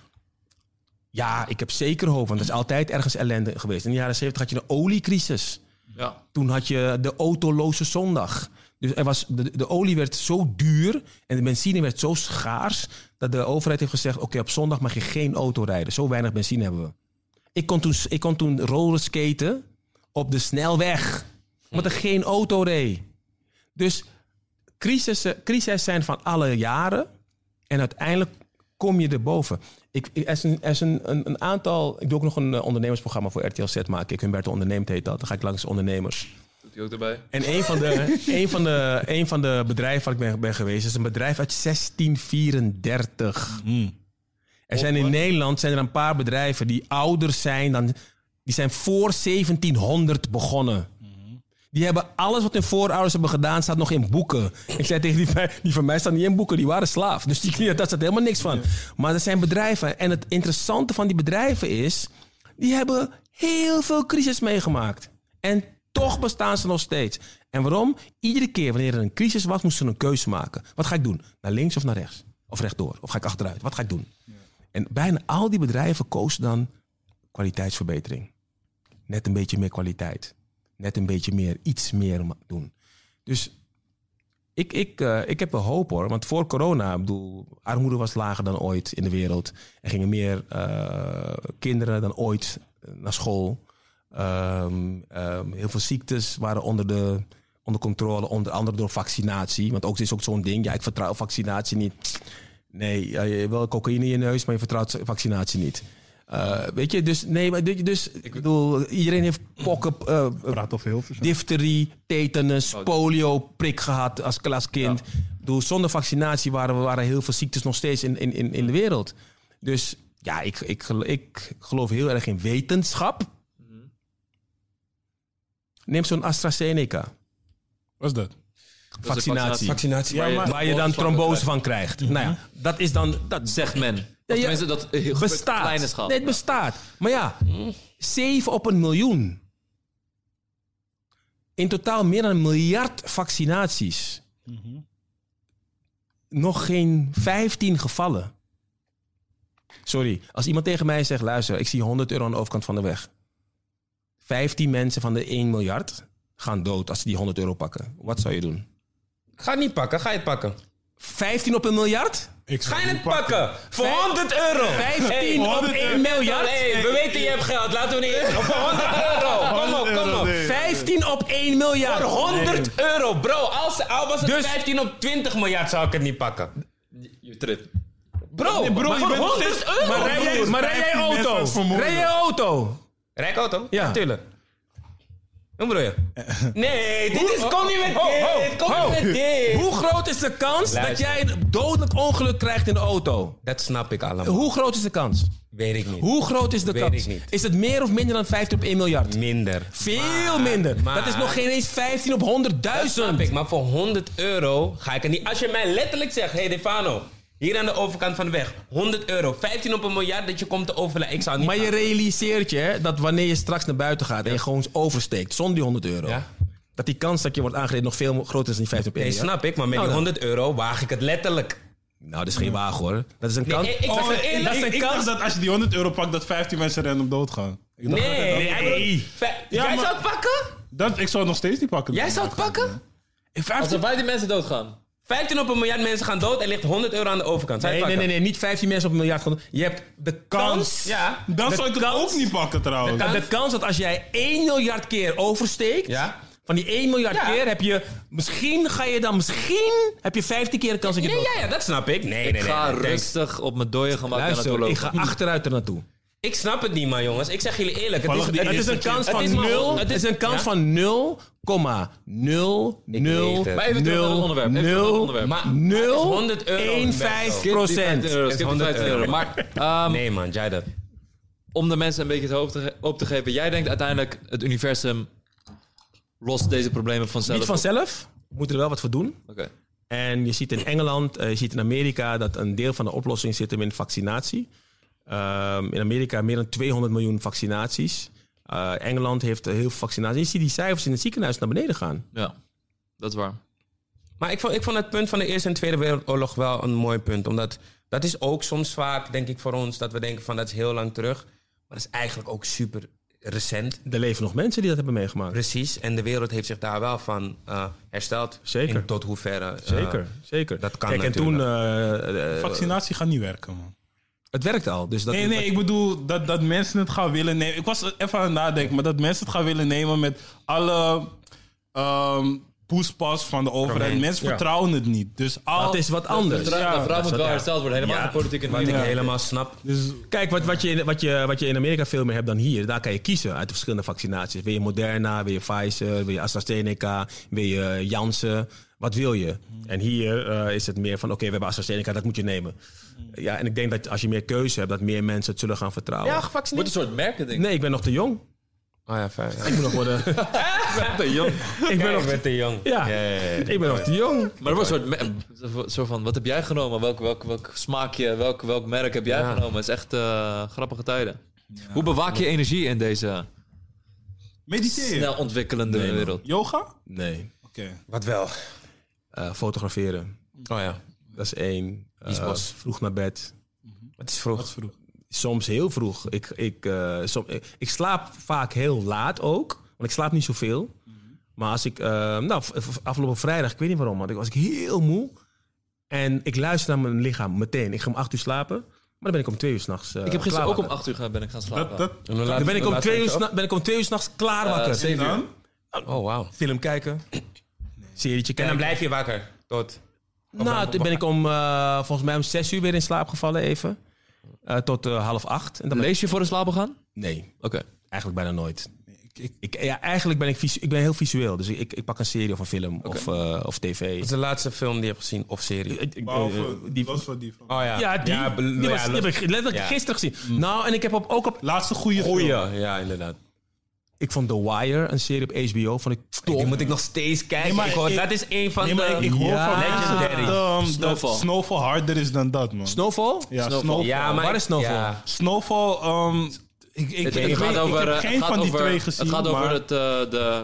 ja, ik heb zeker hoop, want er is altijd ergens ellende geweest. In de jaren zeventig had je een oliecrisis. Ja. Toen had je de autoloze zondag. Dus er was, de, de olie werd zo duur en de benzine werd zo schaars dat de overheid heeft gezegd, oké, okay, op zondag mag je geen auto rijden. Zo weinig benzine hebben we. Ik kon toen, ik kon toen rollerskaten op de snelweg, omdat er geen auto reed. Dus crisissen, crises zijn van alle jaren en uiteindelijk kom je erboven. Ik, er is, een, er is een, een, een aantal, ik doe ook nog een ondernemersprogramma voor R T L Z maken. Ik Humberto Onderneemt heet dat. Dan ga ik langs ondernemers. Doet hij ook erbij? En een van de, een van de, een van de bedrijven waar ik ben, ben geweest is een bedrijf uit zestien vierendertig. Mm. Er zijn in Nederland zijn er een paar bedrijven die ouder zijn dan, die zijn voor zeventienhonderd begonnen. Mm. Die hebben alles wat hun voorouders hebben gedaan, staat nog in boeken. Ik zei tegen die, die van mij staan niet in boeken, die waren slaaf. Dus die, daar staat helemaal niks van. Ja. Maar er zijn bedrijven. En het interessante van die bedrijven is, die hebben heel veel crisis meegemaakt. En toch bestaan ze nog steeds. En waarom? Iedere keer wanneer er een crisis was, moesten ze een keuze maken. Wat ga ik doen? Naar links of naar rechts? Of rechtdoor? Of ga ik achteruit? Wat ga ik doen? Ja. En bijna al die bedrijven kozen dan kwaliteitsverbetering. Net een beetje meer kwaliteit. Net een beetje meer, iets meer doen. Dus ik, ik, uh, ik heb wel hoop hoor. Want voor corona, ik bedoel, armoede was lager dan ooit in de wereld. Er gingen meer uh, kinderen dan ooit naar school. Um, um, heel veel ziektes waren onder, de, onder controle, onder andere door vaccinatie. Want ook is ook zo'n ding, ja, ik vertrouw vaccinatie niet. Nee, ja, je hebt wel cocaïne in je neus, maar je vertrouwt vaccinatie niet. Uh, weet je, dus nee, maar dit- dus ik bedoel, iedereen heeft pokken, uh, Praat over heel veel. difterie, tetanus, Oh. polio, prik gehad als, als kind. Ik bedoel, zonder vaccinatie waren, waren heel veel ziektes nog steeds in, in, in, in de wereld. Dus ja, ik, ik, gelo- ik geloof heel erg in wetenschap. Neem zo'n AstraZeneca. Wat is dat? Vaccinatie. Vaccinatie. Ja, maar- Waar je dan trombose van krijgt. Nou ja, dat is dan... Dat Zegt men. Of ja, tenminste, dat heel gebeurt op bestaat. kleine schaal. Nee, het bestaat. Maar ja, zeven op een miljoen. In totaal meer dan een miljard vaccinaties. Nog geen vijftien gevallen. Sorry, als iemand tegen mij zegt... luister, ik zie honderd euro aan de overkant van de weg. vijftien mensen van de één miljard gaan dood als ze die honderd euro pakken. Wat zou je doen? Ga het niet pakken, ga je het pakken. vijftien op een miljard? Ik zou Ga je niet het pakken? Voor Vijf- honderd euro. vijftien op honderd één miljard? Hey, we weten je hebt geld, laten we niet... Voor honderd euro. Kom op, kom op. Nee. vijftien op één miljard. Voor honderd euro, bro. Als, al was het Dus- vijftien op twintig miljard zou ik het niet pakken. Je trip. Bro, Nee, bro, maar je voor bent nog honderd steeds- euro. Maar rij jij, maar rij jij vijftien mensen aan auto? het vermoorden. Rij jij auto? Rijkauto? Ja. Natuurlijk. Hoe bedoel je? Nee, dit is... Kom niet met Ho, ho, dit. Kom ho. niet met dit. Hoe groot is de kans dat Luister. jij een dodelijk ongeluk krijgt in de auto? Dat snap ik allemaal. Hoe groot is de kans? Weet ik niet. Hoe groot is de Weet kans? ik niet. Is het meer of minder dan vijftien op één miljard? Minder. Veel Maar- minder. maar- dat is nog geen eens vijftien op Dat snap honderdduizend. ik, maar voor honderd euro ga ik er niet... Als je mij letterlijk zegt, hey Defano, hier aan de overkant van de weg, honderd euro, vijftien op een miljard dat je komt te overlijden. Ik zou het niet Maar je pakken. realiseert je hè, dat wanneer je straks naar buiten gaat en je gewoon oversteekt zonder die honderd euro, Ja. dat die kans dat je wordt aangereden nog veel groter is dan die vijftien op één Nee, miljard. snap ik, maar met Nou, die dan- honderd euro waag ik het letterlijk. Nou, dat is geen wagen hoor. Dat is een kans. ik- ik- dat is oh, een- eerlijk, dat is Ik, een ik dacht kans. dat als je die honderd euro pakt, dat vijftien mensen random doodgaan. Ik dacht Nee, dat- nee. hij bedoelt- Vij- Ja, Jij maar- zou het pakken? Dat, ik zou het nog steeds niet pakken. Jij zou het pakken? Als er vijftien mensen doodgaan. vijftien op een miljard mensen gaan dood en ligt honderd euro aan de overkant. Zou je Nee, het nee, nee, pakken? nee, niet vijftien mensen op een miljard. Gewoon- Je hebt de kans. Ja. Dan De zou ik het kans- ook niet pakken trouwens. De, de kans dat als jij één miljard keer oversteekt, Ja. van die één miljard Ja. keer heb je, misschien ga je dan, misschien heb je vijftien keer de kans dat je Nee, dood- ja, ja, dat snap ik. Nee, nee, Ik nee. ga nee, thanks. rustig op mijn dooie gemak naar naartoe Luister, lopen. ik ga achteruit er naartoe. Ik snap het niet, man, jongens. Ik zeg jullie eerlijk. Het is, Toevallig die het Het is een eerste kans Het van is maar- nul. het Het is- is een kans ja? van nul komma nul nul weet het. Maar even terug naar het onderwerp. Even terug naar het nul onderwerp. Maar nul honderd euro. één vijf Skip die procent. vijftien euro, skip die honderd vijftien euro. euro. Maar ehm, Nee, man, jij dat. om de mensen een beetje het hoofd te, ge- op te geven. Jij denkt uiteindelijk het universum lost deze problemen vanzelf Niet op. vanzelf. We moeten er wel wat voor doen. Oké. En je ziet in Engeland, eh, je ziet in Amerika dat een deel van de oplossing zit hem in vaccinatie. Ehm, in Amerika meer dan tweehonderd miljoen vaccinaties. Eh, Engeland heeft heel veel vaccinaties. Je ziet die cijfers in het ziekenhuis naar beneden gaan. Ja, dat is waar. Maar ik vond, ik vond het punt van de Eerste en Tweede Wereldoorlog wel een mooi punt. Omdat dat is ook soms vaak, denk ik, voor ons... dat we denken van dat is heel lang terug. Maar dat is eigenlijk ook super recent. Er leven nog mensen die dat hebben meegemaakt. Precies. En de wereld heeft zich daar wel van eh, hersteld. Zeker. In tot hoeverre. eh, Zeker, zeker. dat kan Kijk, en toen... eh, eh, Vaccinatie gaat niet werken, man. het werkt al. Dus dat Nee, nee, ik bedoel dat, dat mensen het gaan willen nemen. Ik was even aan het nadenken, maar dat mensen het gaan willen nemen met alle ehm poespas van de overheid. Probleem. Mensen Ja. vertrouwen het niet. Dus al, Dat is wat anders. De, vra- Ja, de vraag moet dat- wel ja. hersteld worden. Helemaal Ja. de politiek in Wat ik Ja. helemaal snap. Dus Kijk, wat, wat, je, in- wat, je, wat je in Amerika veel meer hebt dan hier, daar kan je kiezen uit de verschillende vaccinaties. Wil je Moderna, wil je Pfizer, wil je AstraZeneca, wil je Janssen, wat wil je? En hier eh, is het meer van, oké, we hebben AstraZeneca, dat moet je nemen. Ja, en ik denk dat als je meer keuze hebt, dat meer mensen het zullen gaan vertrouwen. Ja, Het gevaccineerd. wordt een soort merkending. Nee, ik ben nog te jong. Oh ja, fijn. Ja. Ik moet nog worden... Te jong. ik ben nog Ik ben te jong. Ja, Ja, ja, ja. ik ben nog te jong. Maar er wordt een soort, me- een soort van, wat heb jij genomen? Welk, welk, welk smaakje, welk, welk merk heb jij Ja. genomen? Het is echt eh, grappige tijden. Hoe bewaak je energie in deze mediteer. snel ontwikkelende Nee, man. wereld? Yoga? Nee. Oké. Wat wel? Eh, fotograferen, Oh ja. dat is één. Eh, Kiesbos. vroeg naar bed. Het is vroeg. Wat is vroeg? Soms heel vroeg. Ik, ik, eh, som, ik, ik slaap vaak heel laat ook. Want ik slaap niet zoveel. Maar als ik... eh, nou, v- v- afgelopen vrijdag, ik weet niet waarom, maar ik was ik heel moe. En ik luister naar mijn lichaam meteen. Ik ga om acht uur slapen. Maar dan ben ik om twee uur s'nachts uh, Ik heb gisteren ook om acht uur gaan, ben ik gaan slapen. Dat, dat, En dan laat- Dan ben ik om laat twee je uur, op. s'na- ben ik om twee uur s'nachts klaar Eh, wakker. zeven uur. dan? Oh, wauw. Film kijken. Serietje En kijken. dan blijf je wakker tot... Nou, toen ben ik om, eh, volgens mij om zes uur weer in slaap gevallen even. uh, tot uh, half acht. En dan Lees je voor de slapen gaan? Nee, Oké. eigenlijk bijna nooit. Ik, ik, ja, eigenlijk ben ik, visu- ik ben heel visueel. Dus ik, ik pak een serie of een film Oké. of, uh, of tv. Wat is de laatste film die je hebt gezien? Of serie? Ik- ik- Behalve, uh, die, los van die van. Oh ja. ja, die, Ja, be- die, ja, was, die los- heb ik letterlijk Ja. gisteren gezien. Nou, en ik heb op, ook op... Laatste goede Goeie, film. ja, inderdaad. Ik vond The Wire, een serie op H B O, vond ik top. Die moet ik nog steeds kijken. Nee, maar ik hoor, ik- dat is een van Nee, de... maar ik, ik hoor Ja. van mensen dat, Legendary. um, dat Snowfall. Snowfall harder is dan dat, man. Snowfall? Ja, Snowfall. Snowfall. Ja, maar Waar is Snowfall? Ja. Snowfall, um, ik, ik, Het, ik, het weet- gaat ik over, heb eh, geen het gaat van die over, twee gezien. Het gaat over maar- het, uh, de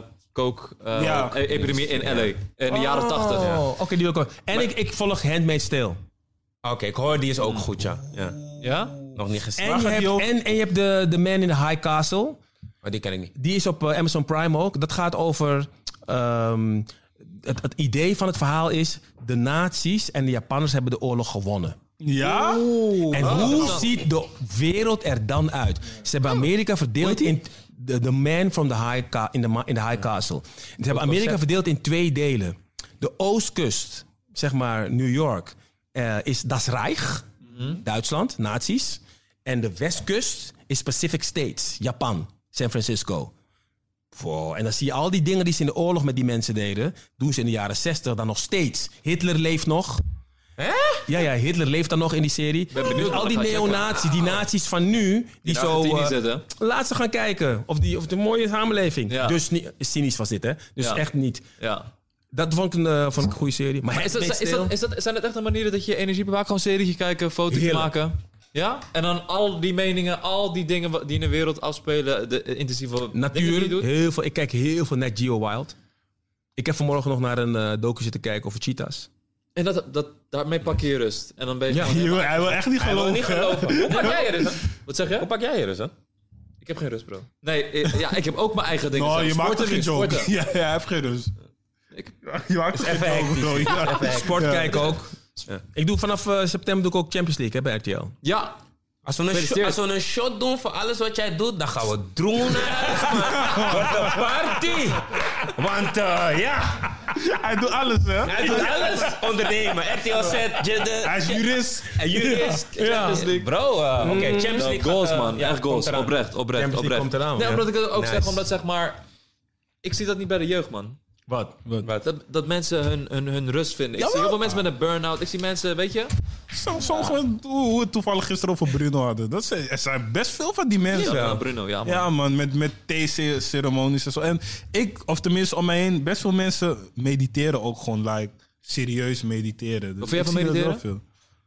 Ja. coke-epidemie in L A. In de jaren tachtig. Oh, oké, die wil ik ook. En ik, ik volg Handmaid's Tale. Oké, ik hoor die is ook goed, ja. ja. Ja? Nog niet gezien. En Waar je gaat hebt, die over? en, en je hebt de, de Man in the High Castle. Maar die ken ik niet. Die is op uh, Amazon Prime ook. Dat gaat over... ehm, het, het idee van het verhaal is... de nazi's en de Japanners hebben de oorlog gewonnen. Ja? En hoe ziet de wereld er dan uit? Ze hebben Amerika verdeeld in... The, the Man from the High, ca- in the, ma- in the high Castle. Ze hebben Amerika verdeeld in twee delen. De oostkust, zeg maar New York... eh, is Das Reich, Duitsland, nazi's. En de westkust is Pacific States, Japan, San Francisco. Wow. En dan zie je al die dingen die ze in de oorlog met die mensen deden... doen ze in de jaren zestig dan nog steeds. Hitler leeft nog. Hè? Ja, ja, Hitler leeft dan nog in die serie. Ben benieuwd Dus wat al die ik ga checken. neonazies, die nazi's van nu... die in zo... Argentinië eh, zitten. laat ze gaan kijken of, die, of het een mooie samenleving. Ja. Dus niet, cynisch was dit, hè? Dus Ja. echt niet. Ja. Dat vond ik een, uh, vond ik een goede serie. Maar, Maar is dat, Handmaid's is dat, Tale- is dat, zijn het echt de manieren dat je energie bewaakt? Gewoon serietje kijken, foto's Heerlijk. maken? Ja? En dan al die meningen, al die dingen wa- die in de wereld afspelen, de intensieve dingen die je Natuur, doet? heel veel, ik kijk heel veel Net Geo Wild. Ik heb vanmorgen nog naar een uh, docu zitten kijken over cheetahs. En dat, dat, daarmee pak je je rust. En dan ben je Ja. gewoon- Je wil- Hij wil echt niet Hij wil geloven. niet hè? geloven. Hoe pak jij je rust? Wat zeg je? Hoe pak jij je rust, hè? Ik heb geen rust, bro. Nee, eh, ja, ik heb ook mijn eigen dingen. Nou, zelf. je maakt Sporten toch geen nu, joke. sporten. Ja, ja, hij heeft geen rust. Ik- Je maakt toch geen even joke, hectisch. bro. Ja. Sport Ja. kijken ook. Ja. Ik doe vanaf uh, september doe ik ook Champions League hè, bij R T L. Ja, Als we, een shot, Gefeliciteerd. als we een shot doen voor alles wat jij doet, dan gaan we droenen naar huis, man. Wat een party! Want uh, ja, Hij doet alles, hè? hij doet alles. Ondernemen, R T L Z, de, Hij is jurist. en jurist. Champions League. Bro, uh, oké, Champions no, League. goals, gaat, uh, man. ja, Echt goals. komt eraan. Oprecht, oprecht, Champions League oprecht. komt eraan, Nee, ja. omdat ik het ook Nice. zeg, omdat zeg maar... Ik zie dat niet bij de jeugd, man. Wat? Wat? Dat, dat mensen hun, hun, hun rust vinden. Ik Ja, zie heel maar- veel mensen met een burn-out. Ik zie mensen, weet je... Som- Sommigen, hoe hoe we het toevallig gisteren over Bruno hadden. Dat zijn, er zijn best veel van die mensen. Ja, Ja, nou, Bruno, ja, man. ja man, met, met thee-ceremonies en zo. En ik, of tenminste om mij heen, best veel mensen mediteren ook gewoon, like, serieus mediteren. Dus Wat vind jij ik van zie dat mediteren?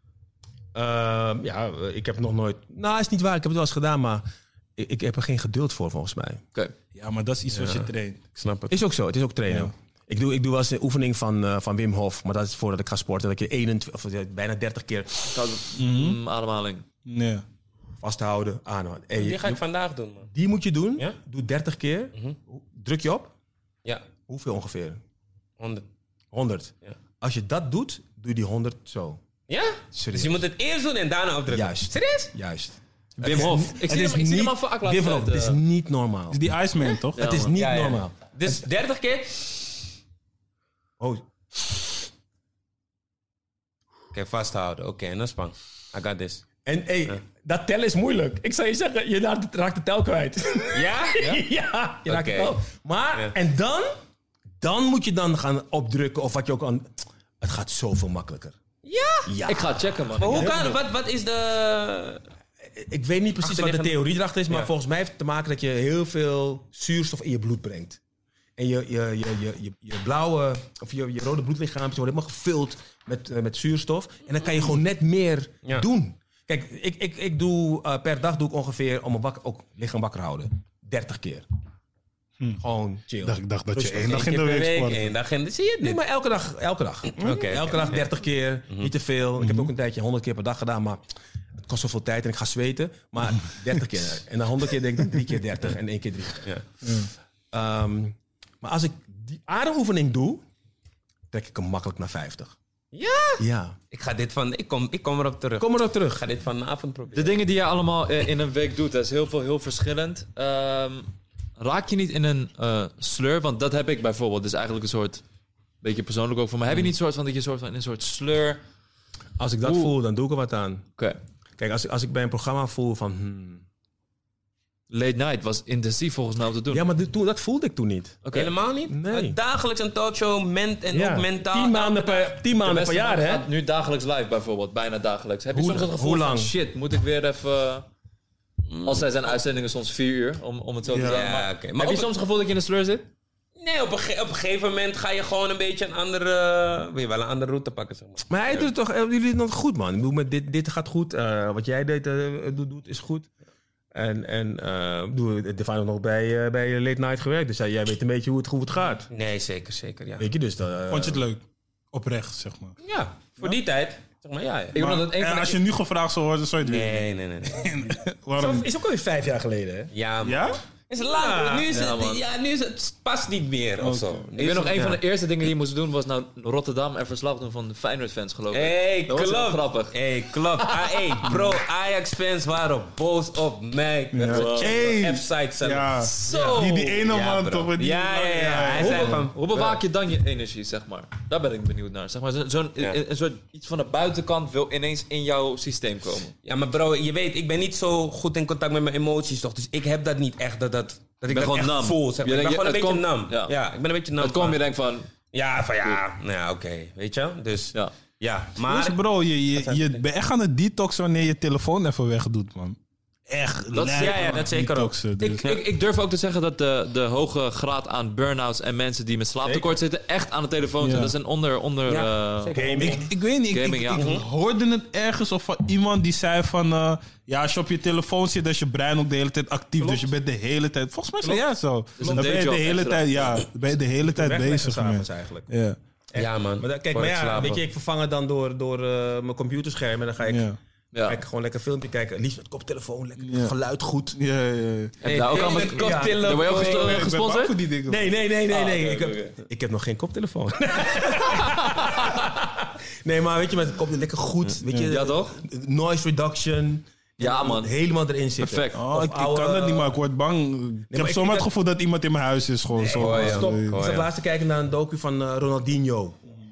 wel veel. Uh, ja, ik heb nog nooit... Nou, is niet waar. Ik heb het wel eens gedaan, maar ik, ik heb er geen geduld voor, volgens mij. Oké. Ja, maar dat is iets wat je traint. Ik snap het. Is ook zo. Het is ook trainen. Ja. Ik doe, ik doe wel eens een oefening van, uh, van Wim Hof, maar dat is voordat ik ga sporten. Dat ik je eenentwintig, of, uh, bijna dertig keer Mm, ademhaling. Nee. vasthouden, aanhouden. Hey, Die je- ga ik vandaag doen, man. die moet je doen. Ja? Doe dertig keer. Mhm. Druk je op. Ja, Hoeveel ongeveer? honderd. honderd. Ja. Als je dat doet, doe je die honderd zo. Ja? Serieus. Dus je moet het eerst doen en daarna opdrukken. Juist. Serieus? Juist. Wim Het is Hof. niet- Ik het zie is hem, ik zie hem niet- al vaak laten Wim Hof, tijd, het is eh. niet normaal. Is die Iceman, toch? Ja, het is man. niet Ja, ja. normaal. Dus dertig keer. Oh, Oké, vasthouden. Oké, en dan span. I got this. en hey, dat tellen is moeilijk. Ik zou je zeggen, je raakt, raakt de tel kwijt. Ja? ja, je raakt Oké. de tel. Maar, Ja. en dan, dan moet je dan gaan opdrukken of wat je ook aan... Het gaat zoveel makkelijker. Ja? Ja. Ik ga het checken, man. Maar hoe Ik- kan, wat, wat is de... Ik weet niet precies wat de Achterliggende- theorie erachter is, maar Ja. volgens mij heeft het te maken dat je heel veel zuurstof in je bloed brengt. En je, je, je, je, je, je blauwe of je, je rode bloedlichaampjes worden helemaal gevuld met, eh, met zuurstof. En dan kan je gewoon net meer Ja. doen. Kijk, ik, ik, ik doe uh, per dag doe ik ongeveer om mijn wakker, ook lichaam wakker houden. dertig keer. Gewoon chill. Ik dacht, ik dacht dat je Rustig. één dag Eén in de keer per week week, sport. één dag in de... Zie je Nee, dit? maar elke dag. Elke dag. Oké, elke oké, dag ja. dertig keer. Niet te veel. Ik heb ook een tijdje honderd keer per dag gedaan, maar het kost zoveel tijd en ik ga zweten. Maar dertig keer. En dan honderd keer denk ik dan drie keer dertig en één keer drie. Ja. Ehm, maar als ik die ademoefening doe, trek ik hem makkelijk naar vijftig. Ja? Ja. Ik ga dit van... Ik kom, ik kom erop terug. Kom erop Ik terug. ga dit vanavond De proberen. dingen die jij allemaal eh, in een week doet, dat is heel veel, heel verschillend. Ehm, raak je niet in een eh, sleur? Want dat heb ik bijvoorbeeld. Dus eigenlijk een soort, beetje persoonlijk ook voor mij. Heb je niet soort van dat je soort van in een soort sleur... Als ik dat Oeh. voel, dan doe ik er wat aan. Oké. Kijk, als, als ik bij een programma voel van... Hmm, Late Night was intensief volgens mij om te doen. ja, maar dit- toen, dat voelde ik toen niet. Oké. Helemaal niet? Nee. Uh, Dagelijks een talkshow, ment en Ja. ook mentaal. Tien maanden per, tien De maanden per beste jaar, man hè? gaat nu dagelijks live bijvoorbeeld, bijna dagelijks. Heb je Hoe- soms het gevoel hoe van lang? shit, moet ik weer even... Als zij zijn uitzendingen soms vier uur, om, om het zo te Ja. zeggen. Ja, Maar oké. heb Maar je op- soms het gevoel dat je in de sleur zit? Nee, op een, ge- op een gegeven moment ga je gewoon een beetje een andere... Wil je wel een andere route pakken, zeg maar. Maar hij doet het toch, eh, jullie doen het goed, man. Ik bedoel, met dit, dit gaat goed. Eh, wat jij deed, eh, doet, doet, is goed. En, en eh, ik bedoel, Define nog bij, eh, bij Late Night gewerkt. Dus jij, jij weet een beetje hoe het, hoe het gaat. Nee, zeker, zeker, ja. Weet je, dus... dat, eh, Vond je het leuk? Oprecht, zeg maar. Ja, voor die tijd. Zeg maar, ja. ja. Ik bedoel dat een en van de- als je nu gevraagd zou worden, zou je het Nee, nee, nee. nee. weten. Waarom? is ook alweer vijf jaar geleden, hè? Ja, man. Ja? Is lang. Ja. Nu is Ja, het, man. ja, nu is het past niet meer of zo. Nu Ik is weet nog, het- een van ja. de eerste dingen die je moest doen was naar Rotterdam en verslag doen van de Feyenoord-fans, geloof ik. Hey, Dat was heel klopt. grappig. Hey, klopt. Ah, hey, bro, Ajax-fans waren boos op mij. Ja. Wow. Hey. F-site zelf. Ja. Zo. Die, die ene Ja, man bro. toch? met Die, Ja, ja, ja. Hij Hoe, zei van... hoe bewaak je dan je energie, zeg maar? Daar ben ik benieuwd naar. Zeg maar, zo- zo'n Ja. een, een soort iets van de buitenkant wil ineens in jouw systeem komen. Ja, maar bro, je weet, ik ben niet zo goed in contact met mijn emoties, toch? Dus ik heb dat niet echt, dat, dat, dat ik bent dat gewoon echt nam. voel. Zeg maar. Je Ik ben denkt, gewoon een het beetje komt- nam. ja. Ja. ik ben een beetje nam. Het komt, van- je denkt van... Ja, van ja, nou ja, oké, weet je? Dus ja, Ja. maar... Dus bro, je, je, je bent echt aan het detoxen wanneer je telefoon even wegdoet, man. Echt. Dat is- lijp ja, ja, aan dat zeker ook. detoxen, dus. Ik, ik, ik durf ook te zeggen dat de, de hoge graad aan burn-outs en mensen die met slaaptekort zitten echt aan de telefoon Ja. zitten. Dat is een onder... onder Ja, eh, zeker. Gaming. Ik, ik weet niet, ik, Gaming, ik, ja. ik hoorde het ergens of van iemand die zei van... eh, ja, als je op je telefoon zit, dan is je brein ook de hele tijd actief. Dus je bent de hele tijd... Volgens mij zei jij het zo. een Dan ben je de dayjob hele extra. tijd, ja, dan ben je de hele tijd Wegleggen bezig s'avonds met... eigenlijk. Ja, Ja, man. Maar da- kijk, Voor maar het ja, slapen. weet je, ik vervang het dan door, door eh, mijn computerscherm. En dan ga ik ja, ja. kijk, gewoon lekker filmpje kijken. Liefst met koptelefoon, lekker Ja. geluid goed. ja, ja. Heb je daar ook al met Ja. Daar word je ook gesto- Ik ben bang gesponsord? voor die dingen. Nee, nee, nee, nee. Ah, nee. oké, ik, heb, oké. ik heb nog geen koptelefoon. nee, maar weet je, met de kop lekker goed. Weet je, Ja, toch? Noise reduction. Ja, man. Helemaal erin zitten. Perfect. Oh, Of ik, ik oude- kan dat niet, maar ik word bang. Ik maar heb ik- zomaar ik- het gevoel dat iemand in mijn huis is. Gewoon zo. Oh, ja. Stop. Ja, Ik Oh, zat ja. laatst te kijken naar een docu van eh, Ronaldinho.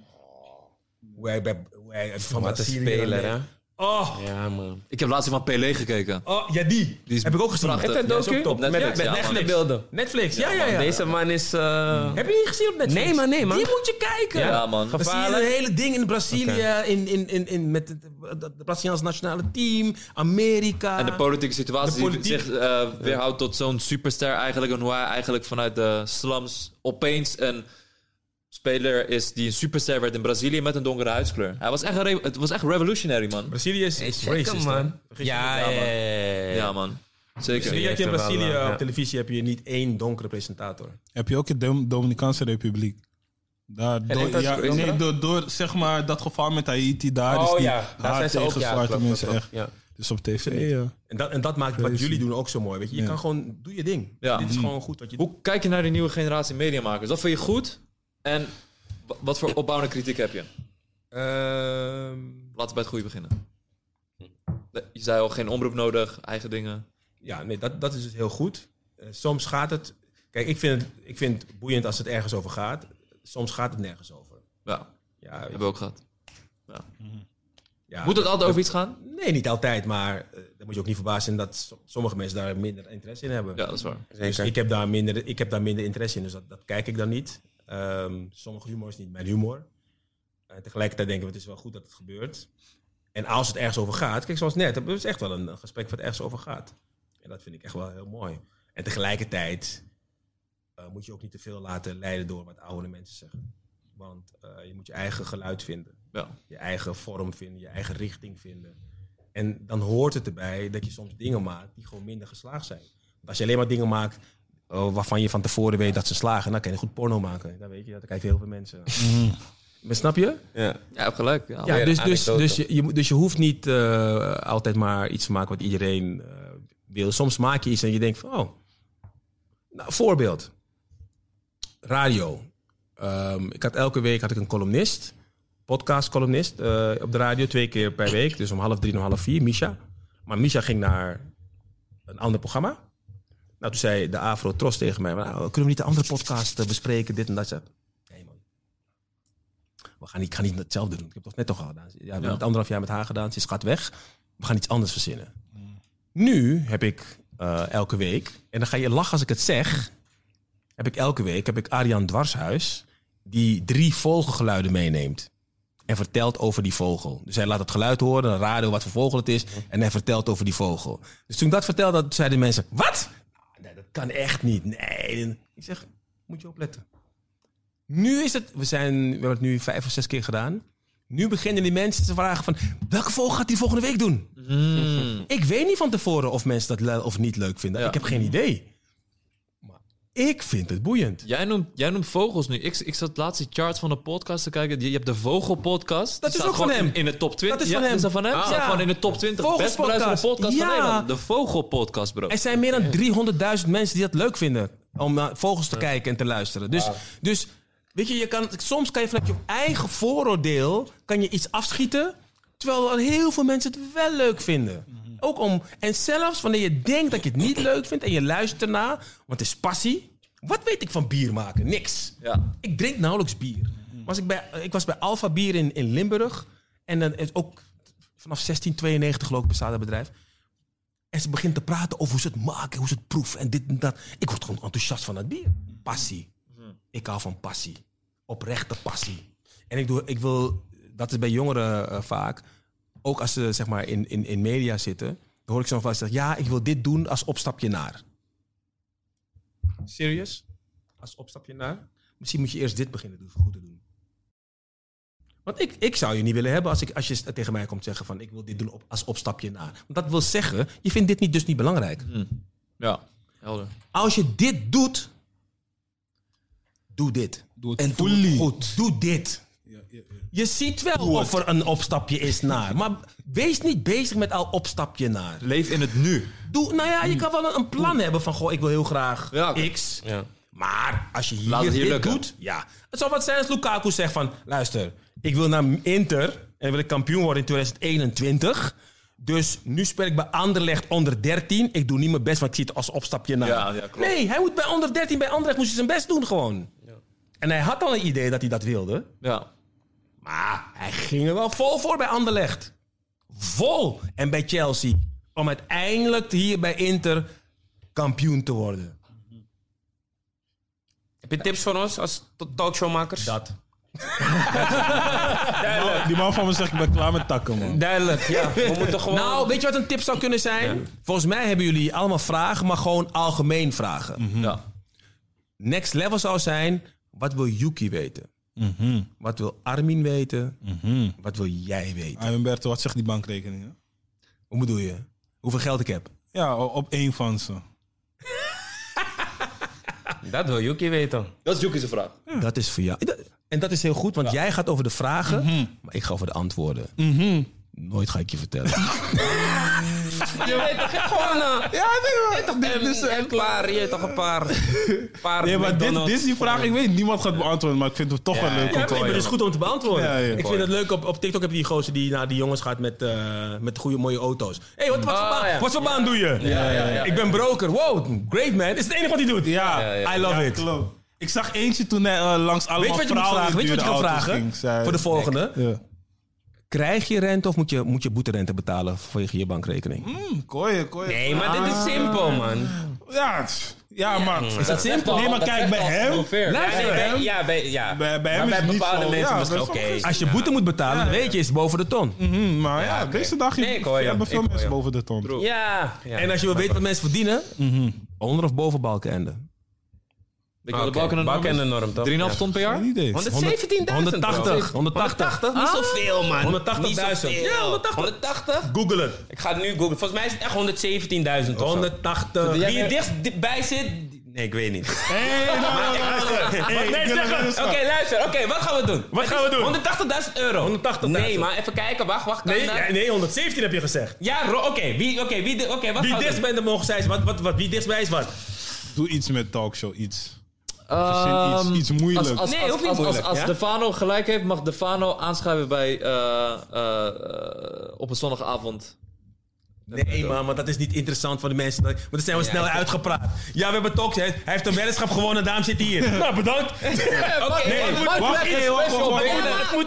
Hoe hij, bij, hoe hij van Wat een Brazilië speler, dan- hè? Oh, Ja, man. Ik heb laatst van Pelé gekeken. oh, ja, die. Die is heb ik ook gezien. prachtig. Heb je Dat dat docu? docu? Op Netflix, Met, met ja, man. Netflix. beelden. Netflix, ja, ja, ja. Deze man is... eh, Heb je die gezien op Netflix? Nee, man, nee, man. Die moet je kijken. Ja, man. Dan zie je Gevaarlijk. een hele ding in Brazilië, in, in, in, in, met het de, de Braziliaans nationale team, Amerika. En de politieke situatie De politiek- die zich eh, weerhoudt tot zo'n superster eigenlijk. En hoe hij eigenlijk vanuit de slums opeens een speler is die een superster werd in Brazilië met een donkere huidskleur. Hij was echt een re- het was echt revolutionary, man. Brazilië is, Hey, is check hem, racist, man. hè? Vergis je Ja, niet. ja, ja, ja, ja. Ja, man. Zeker. Zie je dat je in heeft er wel, Brazilië eh, ja. op televisie heb je niet één donkere presentator. Heb je ook in de Dom- Dominicaanse Republiek? Daar, door, denk dat ja, is crazy, nee, hè? door, door zeg maar dat geval met Haiti, daar is Oh die ja, daar hard zijn ze ook, tegen ja. zwarte klopt, mensen klopt, echt. Ja. Dus op tv, ja. En dat, en dat maakt wat Crazy. jullie doen ook zo mooi. Weet je, je Ja. kan gewoon, doe je ding. Ja. Dit is gewoon goed wat je doet. Hoe kijk je naar de nieuwe generatie mediamakers? Wat vind je goed? En w- wat voor opbouwende kritiek heb je? Ehm, Laten we bij het goede beginnen. Je zei al, geen omroep nodig, eigen dingen. ja, nee, dat, dat is dus heel goed. Eh, soms gaat het... Kijk, ik vind het, ik vind het boeiend als het ergens over gaat. Soms gaat het nergens over. Ja, Ja, weet hebben je, we ook gehad. ja, Moet het altijd over iets gaan? Nee, niet altijd, maar eh, dan moet je ook niet verbaasd zijn dat so- sommige mensen daar minder interesse in hebben. Ja, dat is waar. Dus ik heb daar minder, ik heb daar minder interesse in, dus dat, dat kijk ik dan niet. Ehm, sommige humor is niet mijn humor. En tegelijkertijd denken we, het is wel goed dat het gebeurt. En als het ergens over gaat, kijk zoals net, het is echt wel een, een gesprek wat ergens over gaat. En dat vind ik echt wel heel mooi. En tegelijkertijd eh, moet je ook niet te veel laten leiden door wat oude mensen zeggen. Want eh, je moet je eigen geluid vinden. Ja. Je eigen vorm vinden, je eigen richting vinden. En dan hoort het erbij dat je soms dingen maakt die gewoon minder geslaagd zijn. Want als je alleen maar dingen maakt oh, waarvan je van tevoren weet dat ze slagen, dan kan je goed porno maken. Dan weet je, dat kijken heel veel mensen. Maar snap je? Ja. Ja, je hebt gelijk. Ja, Ja, weer dus, een dus, anekdote. dus, je, je, moet- dus je hoeft niet eh, altijd maar iets te maken wat iedereen eh, wil. Soms maak je iets en je denkt van, oh. Nou, voorbeeld. Radio. Ehm, ik had elke week had ik een columnist, podcast-columnist, eh, op de radio twee keer per week. Dus om half drie en om half vier, Misha. Maar Misha ging naar een ander programma. Nou, toen zei de Afro Tros tegen mij, nou, kunnen we niet de andere podcast eh, bespreken, dit en dat. Ik zei, nee man. We gaan niet, ik ga niet hetzelfde doen. Ik heb het net toch al gedaan. Ja, we hebben het anderhalf jaar met haar gedaan. Ze is gaat weg. We gaan iets anders verzinnen. Nu heb ik uh, elke week, en dan ga je lachen als ik het zeg, heb ik elke week heb ik Arjan Dwarshuis die drie vogelgeluiden meeneemt en vertelt over die vogel. Dus hij laat het geluid horen, dan raden wat voor vogel het is en hij vertelt over die vogel. Dus toen ik dat vertelde, zeiden mensen, wat? Nee, dat kan echt niet. Nee. Ik zeg, moet je opletten. Nu is het, we, zijn, we hebben het nu vijf of zes keer gedaan. Nu beginnen die mensen te vragen van, welke vogel gaat die volgende week doen? Mm. Ik weet niet van tevoren of mensen dat le- of niet leuk vinden. Ja. Ik heb geen idee. Maar ik vind het boeiend. Jij noemt, jij noemt vogels nu. Ik, ik zat laatst die chart van de podcast te kijken. Je, je hebt de Vogelpodcast. Dat is ook van hem. In, in de top twintig. Dat is van ja, hem. Is dat van hem? Ah. Ja. Gewoon in de top twintig best beluisterde podcast ja. van Nederland. De Vogelpodcast, bro. Er zijn meer dan driehonderdduizend mensen die dat leuk vinden. Om naar vogels te ja. kijken en te luisteren. Dus... Wow. dus weet je, je kan, soms kan je vanuit je eigen vooroordeel kan je iets afschieten, terwijl heel veel mensen het wel leuk vinden. Mm-hmm. Ook om, en zelfs wanneer je denkt dat je het niet leuk vindt en je luistert ernaar, want het is passie. Wat weet ik van bier maken? Niks. Ja. Ik drink nauwelijks bier. Mm-hmm. Was ik, bij, ik was bij Alpha Bier in, in Limburg en dan is ook vanaf zestien tweeënnegentig geloof ik bestaat het bedrijf. En ze begint te praten over hoe ze het maken, hoe ze het proeven en dit en dat. Ik word gewoon enthousiast van het bier. Passie. Ik hou van passie. Oprechte passie. En ik, doe, ik wil, dat is bij jongeren uh, vaak, ook als ze zeg maar in, in, in media zitten, dan hoor ik zo vaak zeggen, ja, ik wil dit doen als opstapje naar. Serious? Als opstapje naar? Misschien moet je eerst dit beginnen doen, goed te doen. Want ik, ik zou je niet willen hebben als, ik, als je tegen mij komt zeggen van, ik wil dit doen op, als opstapje naar. Want dat wil zeggen, je vindt dit niet, dus niet belangrijk. Hmm. Ja, helder. Als je dit doet, doe dit. Doe het en doe het goed. Doe dit. Ja, ja, ja. Je ziet wel doe of er een opstapje is naar. Maar wees niet bezig met al opstapje naar. Leef in het nu. Doe, nou ja, je kan wel een plan doe. hebben van, goh, ik wil heel graag ja, okay. X. Ja. Maar als je hier, Laat het hier dit lukken. doet, ja. Het zou wat zijn als Lukaku zegt van, luister, ik wil naar Inter en wil ik kampioen worden in twintig eenentwintig. Dus nu speel ik bij Anderlecht onder dertien. Ik doe niet mijn best, want ik zie het als opstapje naar. Ja, ja, klopt. Nee, hij moet bij onder dertien bij Anderlecht moest hij zijn best doen gewoon. Ja. En hij had al een idee dat hij dat wilde. Ja. Maar hij ging er wel vol voor bij Anderlecht. Vol. En bij Chelsea. Om uiteindelijk hier bij Inter kampioen te worden. Heb je tips voor ons als talkshowmakers? Dat. Duidelijk. Die man van me zegt, ik ben klaar met takken, man. Duidelijk, ja. We moeten gewoon... Nou, weet je wat een tip zou kunnen zijn? Ja. Volgens mij hebben jullie allemaal vragen, maar gewoon algemeen vragen. Mm-hmm. Ja. Next level zou zijn, wat wil Yuki weten? Mm-hmm. Wat wil Armin weten? Mm-hmm. Wat wil jij weten? Ah, Humberto, wat zegt die bankrekening? Hè? Hoe bedoel je? Hoeveel geld ik heb? Ja, op één van ze. Dat wil Yuki weten. Dat is Yuki's vraag. Ja. Dat is voor jou. En dat is heel goed, want ja. jij gaat over de vragen, mm-hmm. maar ik ga over de antwoorden. Mm-hmm. Nooit ga ik je vertellen. Je weet toch gewoon... Uh, ja, nee, maar... toch, dit is een paar, je toch een paar... paar nee, maar dit, dit is die vraag, ik weet niemand gaat beantwoorden, maar ik vind het toch ja, wel leuk ja, om te horen. Ja, het is goed om te beantwoorden. Ja, ja. Ik vind het leuk, op, op TikTok heb je die gozer die naar die jongens gaat met, uh, met goede mooie auto's. Hé, hey, wat, wat, oh, voor baan, ja. wat voor baan doe je? Ja, ja, ja, ik ben broker. Wow, great man. Is het enige wat hij doet? Ja, ja, ja. I love ja, it. Klopt. Ik zag eentje toen hij uh, langs allemaal Weet je wat je moet vragen? Weet je wat je kan vragen? Ging, zei, voor de volgende. Ja. Krijg je rente of moet je, moet je boeterente betalen vanwege je bankrekening? Mm, kooie, kooie. Nee, maar dit is simpel, man. Ja, ja, maar... Is dat simpel? Nee, maar kijk, bij hem... Luister, bij, ja, bij, ja. bij, bij hem maar is bij bepaalde zo, mensen ja, misschien oké. Okay. Als je boete moet betalen, dan weet je, is het boven de ton. Mm-hmm, maar ja, ja okay. deze dag nee, hoor, ja. hebben veel ik mensen hoor, boven de ton. True. Ja, ja. En als je wil weten wat mensen verdienen, mm-hmm. onder of boven balkenende? Ik wil de balken en de norm, toch? drie komma vijf ton per jaar? honderdzeventienduizend. honderdtachtig. honderdtachtig. Niet ah. zoveel, man. honderdtachtigduizend. Ja, honderdtachtig. honderdtachtig? Google het. Ik ga het nu googlen. Volgens mij is het echt honderdzeventienduizend. honderdtachtig. Wie er dichtbij zit... Nee, ik weet niet. Hé, hey, nee, zeg Oké, okay, luister. Oké, okay, wat gaan we doen? Wat gaan we doen? honderdtachtigduizend euro. honderdtachtigduizend. Nee, maar even kijken. Wacht, wacht. Nee, ja, nee, honderdzeventien heb je gezegd. Ja, oké. Okay, wie, okay, wie, okay, wat wie dichtstbij de mogen zijn, wat, wat, wat, wie dichtstbij is wat? Doe iets met talkshow, iets. Um, iets, iets moeilijks. Als, als, nee, als, als, als, als ja? Defano gelijk heeft, mag Defano aanschrijven bij uh, uh, uh, op een zondagavond. Nee, man, maar dat is niet interessant voor de mensen. Want dan zijn we ja, snel uitgepraat. Ja, we hebben toch. Hij heeft een weddenschap gewonnen, daarom zit hij hier. Nou, bedankt. Oké, nee, het moet iets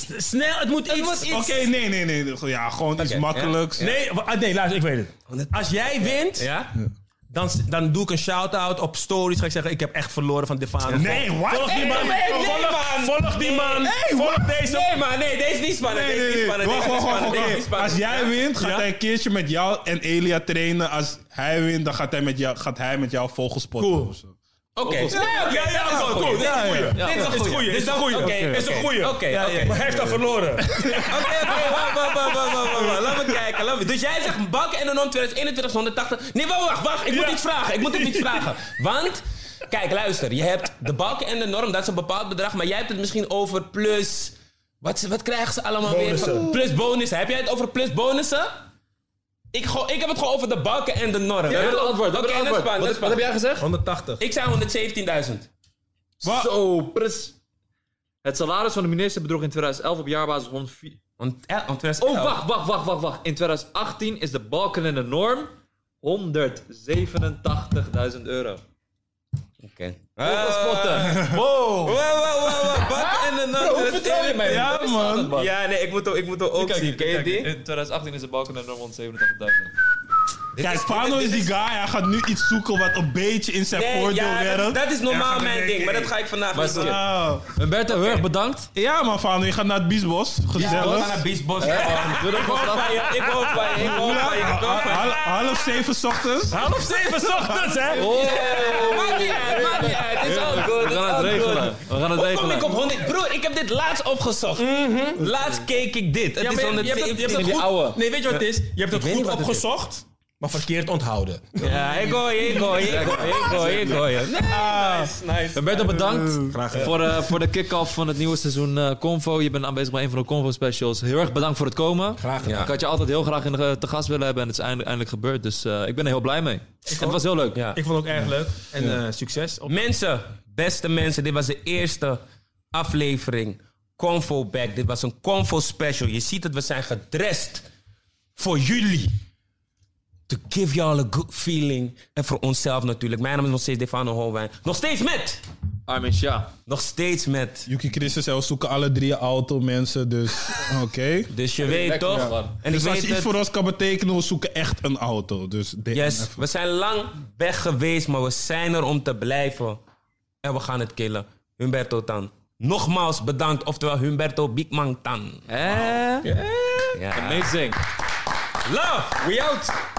iets snel, het moet iets... moet iets- Oké, nee, nee, nee. Ja, gewoon iets Oké, makkelijks. Nee, wa- ah, nee, luister, ik weet het. Als jij wint, Ja? dan, dan doe ik een shout-out op stories. Ga ik zeggen, ik heb echt verloren van Defano. Nee, wat? Volg die Nee, man. nee, nee, volg, man. volg die man. volg deze. Nee, maar nee, deze is niet spannend. Nee, Deze is nee, niet nee. spannend. Wacht, Deze is wacht, niet wacht, spannend. Deze is wacht. spannend. Als jij wint, gaat Ja? hij een keertje met jou en Elia trainen. Als hij wint, dan gaat hij met jou, gaat hij met jou volgespotten. Cool. of zo. Oké. Ja, ja, ja, Dit is een cool, goeie. dit is een goeie. Dit is een goeie. Dit is een goeie. Oké, Dit is een goeie. Oké, Ja, oké. ja. Maar hij heeft al verloren. Oké, oké, wacht, wacht, wacht, wacht, wacht, wacht, wacht. Laat me kijken, laat me. Dus jij zegt bakken en een om twintig eenentwintig honderdtachtig. Nee, wacht, wacht, wacht. Ik moet Ja. iets vragen. Ik moet hem iets vragen. Want, kijk, luister. Je hebt de bakken en de norm, dat is een bepaald bedrag. Maar jij hebt het misschien over plus... Wat, wat krijgen ze allemaal Bonussen. weer? Plus bonussen. Heb jij het over plus bonussen? Ik, go- ik heb het gewoon over de bakken en de norm. We hebben het antwoord. We Oké, hebben het dat is antwoord. spannend, dat is Wat, wat heb jij gezegd? honderdtachtig. Ik zei honderdzeventienduizend. Wat? Zo, pres. Het salaris van de minister bedroeg in tweeduizend elf op jaarbasis honderdvier... Want, eh, want twintig Oh, wacht, wacht, wacht, wacht, wacht. In tweeduizend achttien is de balken en de norm honderdzevenentachtigduizend euro. Oké. Spotten. Wow. Wow, wow, wow, wow. Bakken en de norm. Hoe vertrouw je mij? Ja, Hoe is man. dat, man. Ja, nee, ik moet, hem- ik moet hem ook Kijk, zien. Ken je kijk, die? in tweeduizend achttien is de balken en de norm honderdzevenentachtigduizend. Kijk, Fano is die guy. Hij gaat nu iets zoeken wat een beetje in zijn Nee, voordeel ja, dat, werkt. dat is normaal Ja, ga mijn ik- ding, maar dat ga ik vandaag Maar niet doen. skip. Oh. Humberto, heel erg bedankt. Ja, man, Fano, je gaat naar het Biesbos. We Gezellig. gaan naar Beachbos. Doe dat Ik hoop vast van je, ik hoop van je, ik hoop van je, ik hoop van je. Hal- Half zeven 's ochtends. Half zeven 's ochtends, hè? Maakt niet uit, maakt niet uit. It's all good, We it's gaan all het regelen. good. We gaan het Hoe kom ik op regelen. honderd? Broer, ik heb dit laatst opgezocht. Laatst keek ik dit. Het Ja, is maar je, je hebt het, je hebt honderdzeventien. het die goed... ouwe. Nee, weet je wat het is? Je hebt het weet goed niet wat het is. opgezocht, maar verkeerd onthouden. Ja, ik hoor je, ik hoor je, ik hoor je, ik hoor je, ik hoor je. Nee, nice, nice. Humberto, bedankt Graag gedaan. voor, eh, voor de kick-off van het nieuwe seizoen eh, Convo. Je bent aanwezig bij een van de Convo specials. Heel erg bedankt voor het komen. Graag gedaan. Ja. Ik had je altijd heel graag in de, te gast willen hebben en het is eindelijk, eindelijk gebeurd. Dus eh, ik ben er heel blij mee. En het was heel leuk. Ja. Ik vond het ook erg leuk. En eh, succes. Op... Mensen, beste mensen, dit was de eerste aflevering. Convo Back. Dit was een Convo special. Je ziet het, we zijn gedressed voor jullie. To give y'all a good feeling. En voor onszelf natuurlijk. Mijn naam is nog steeds Defano Holwijn. Nog steeds met. Armin Shah. Nog steeds met. Yuki Christus zei, we zoeken alle drie een auto, mensen. Dus, oké. Dus je weet Lekker, toch? man. En ik Dus als weet je iets het. voor ons kan betekenen, we zoeken echt een auto. Dus D M Yes, even. we zijn lang weg geweest, maar we zijn er om te blijven. En we gaan het killen. Humberto Tan. Nogmaals bedankt, oftewel Humberto Bigman Tan. Eh? Ja. Amazing. Love, we out.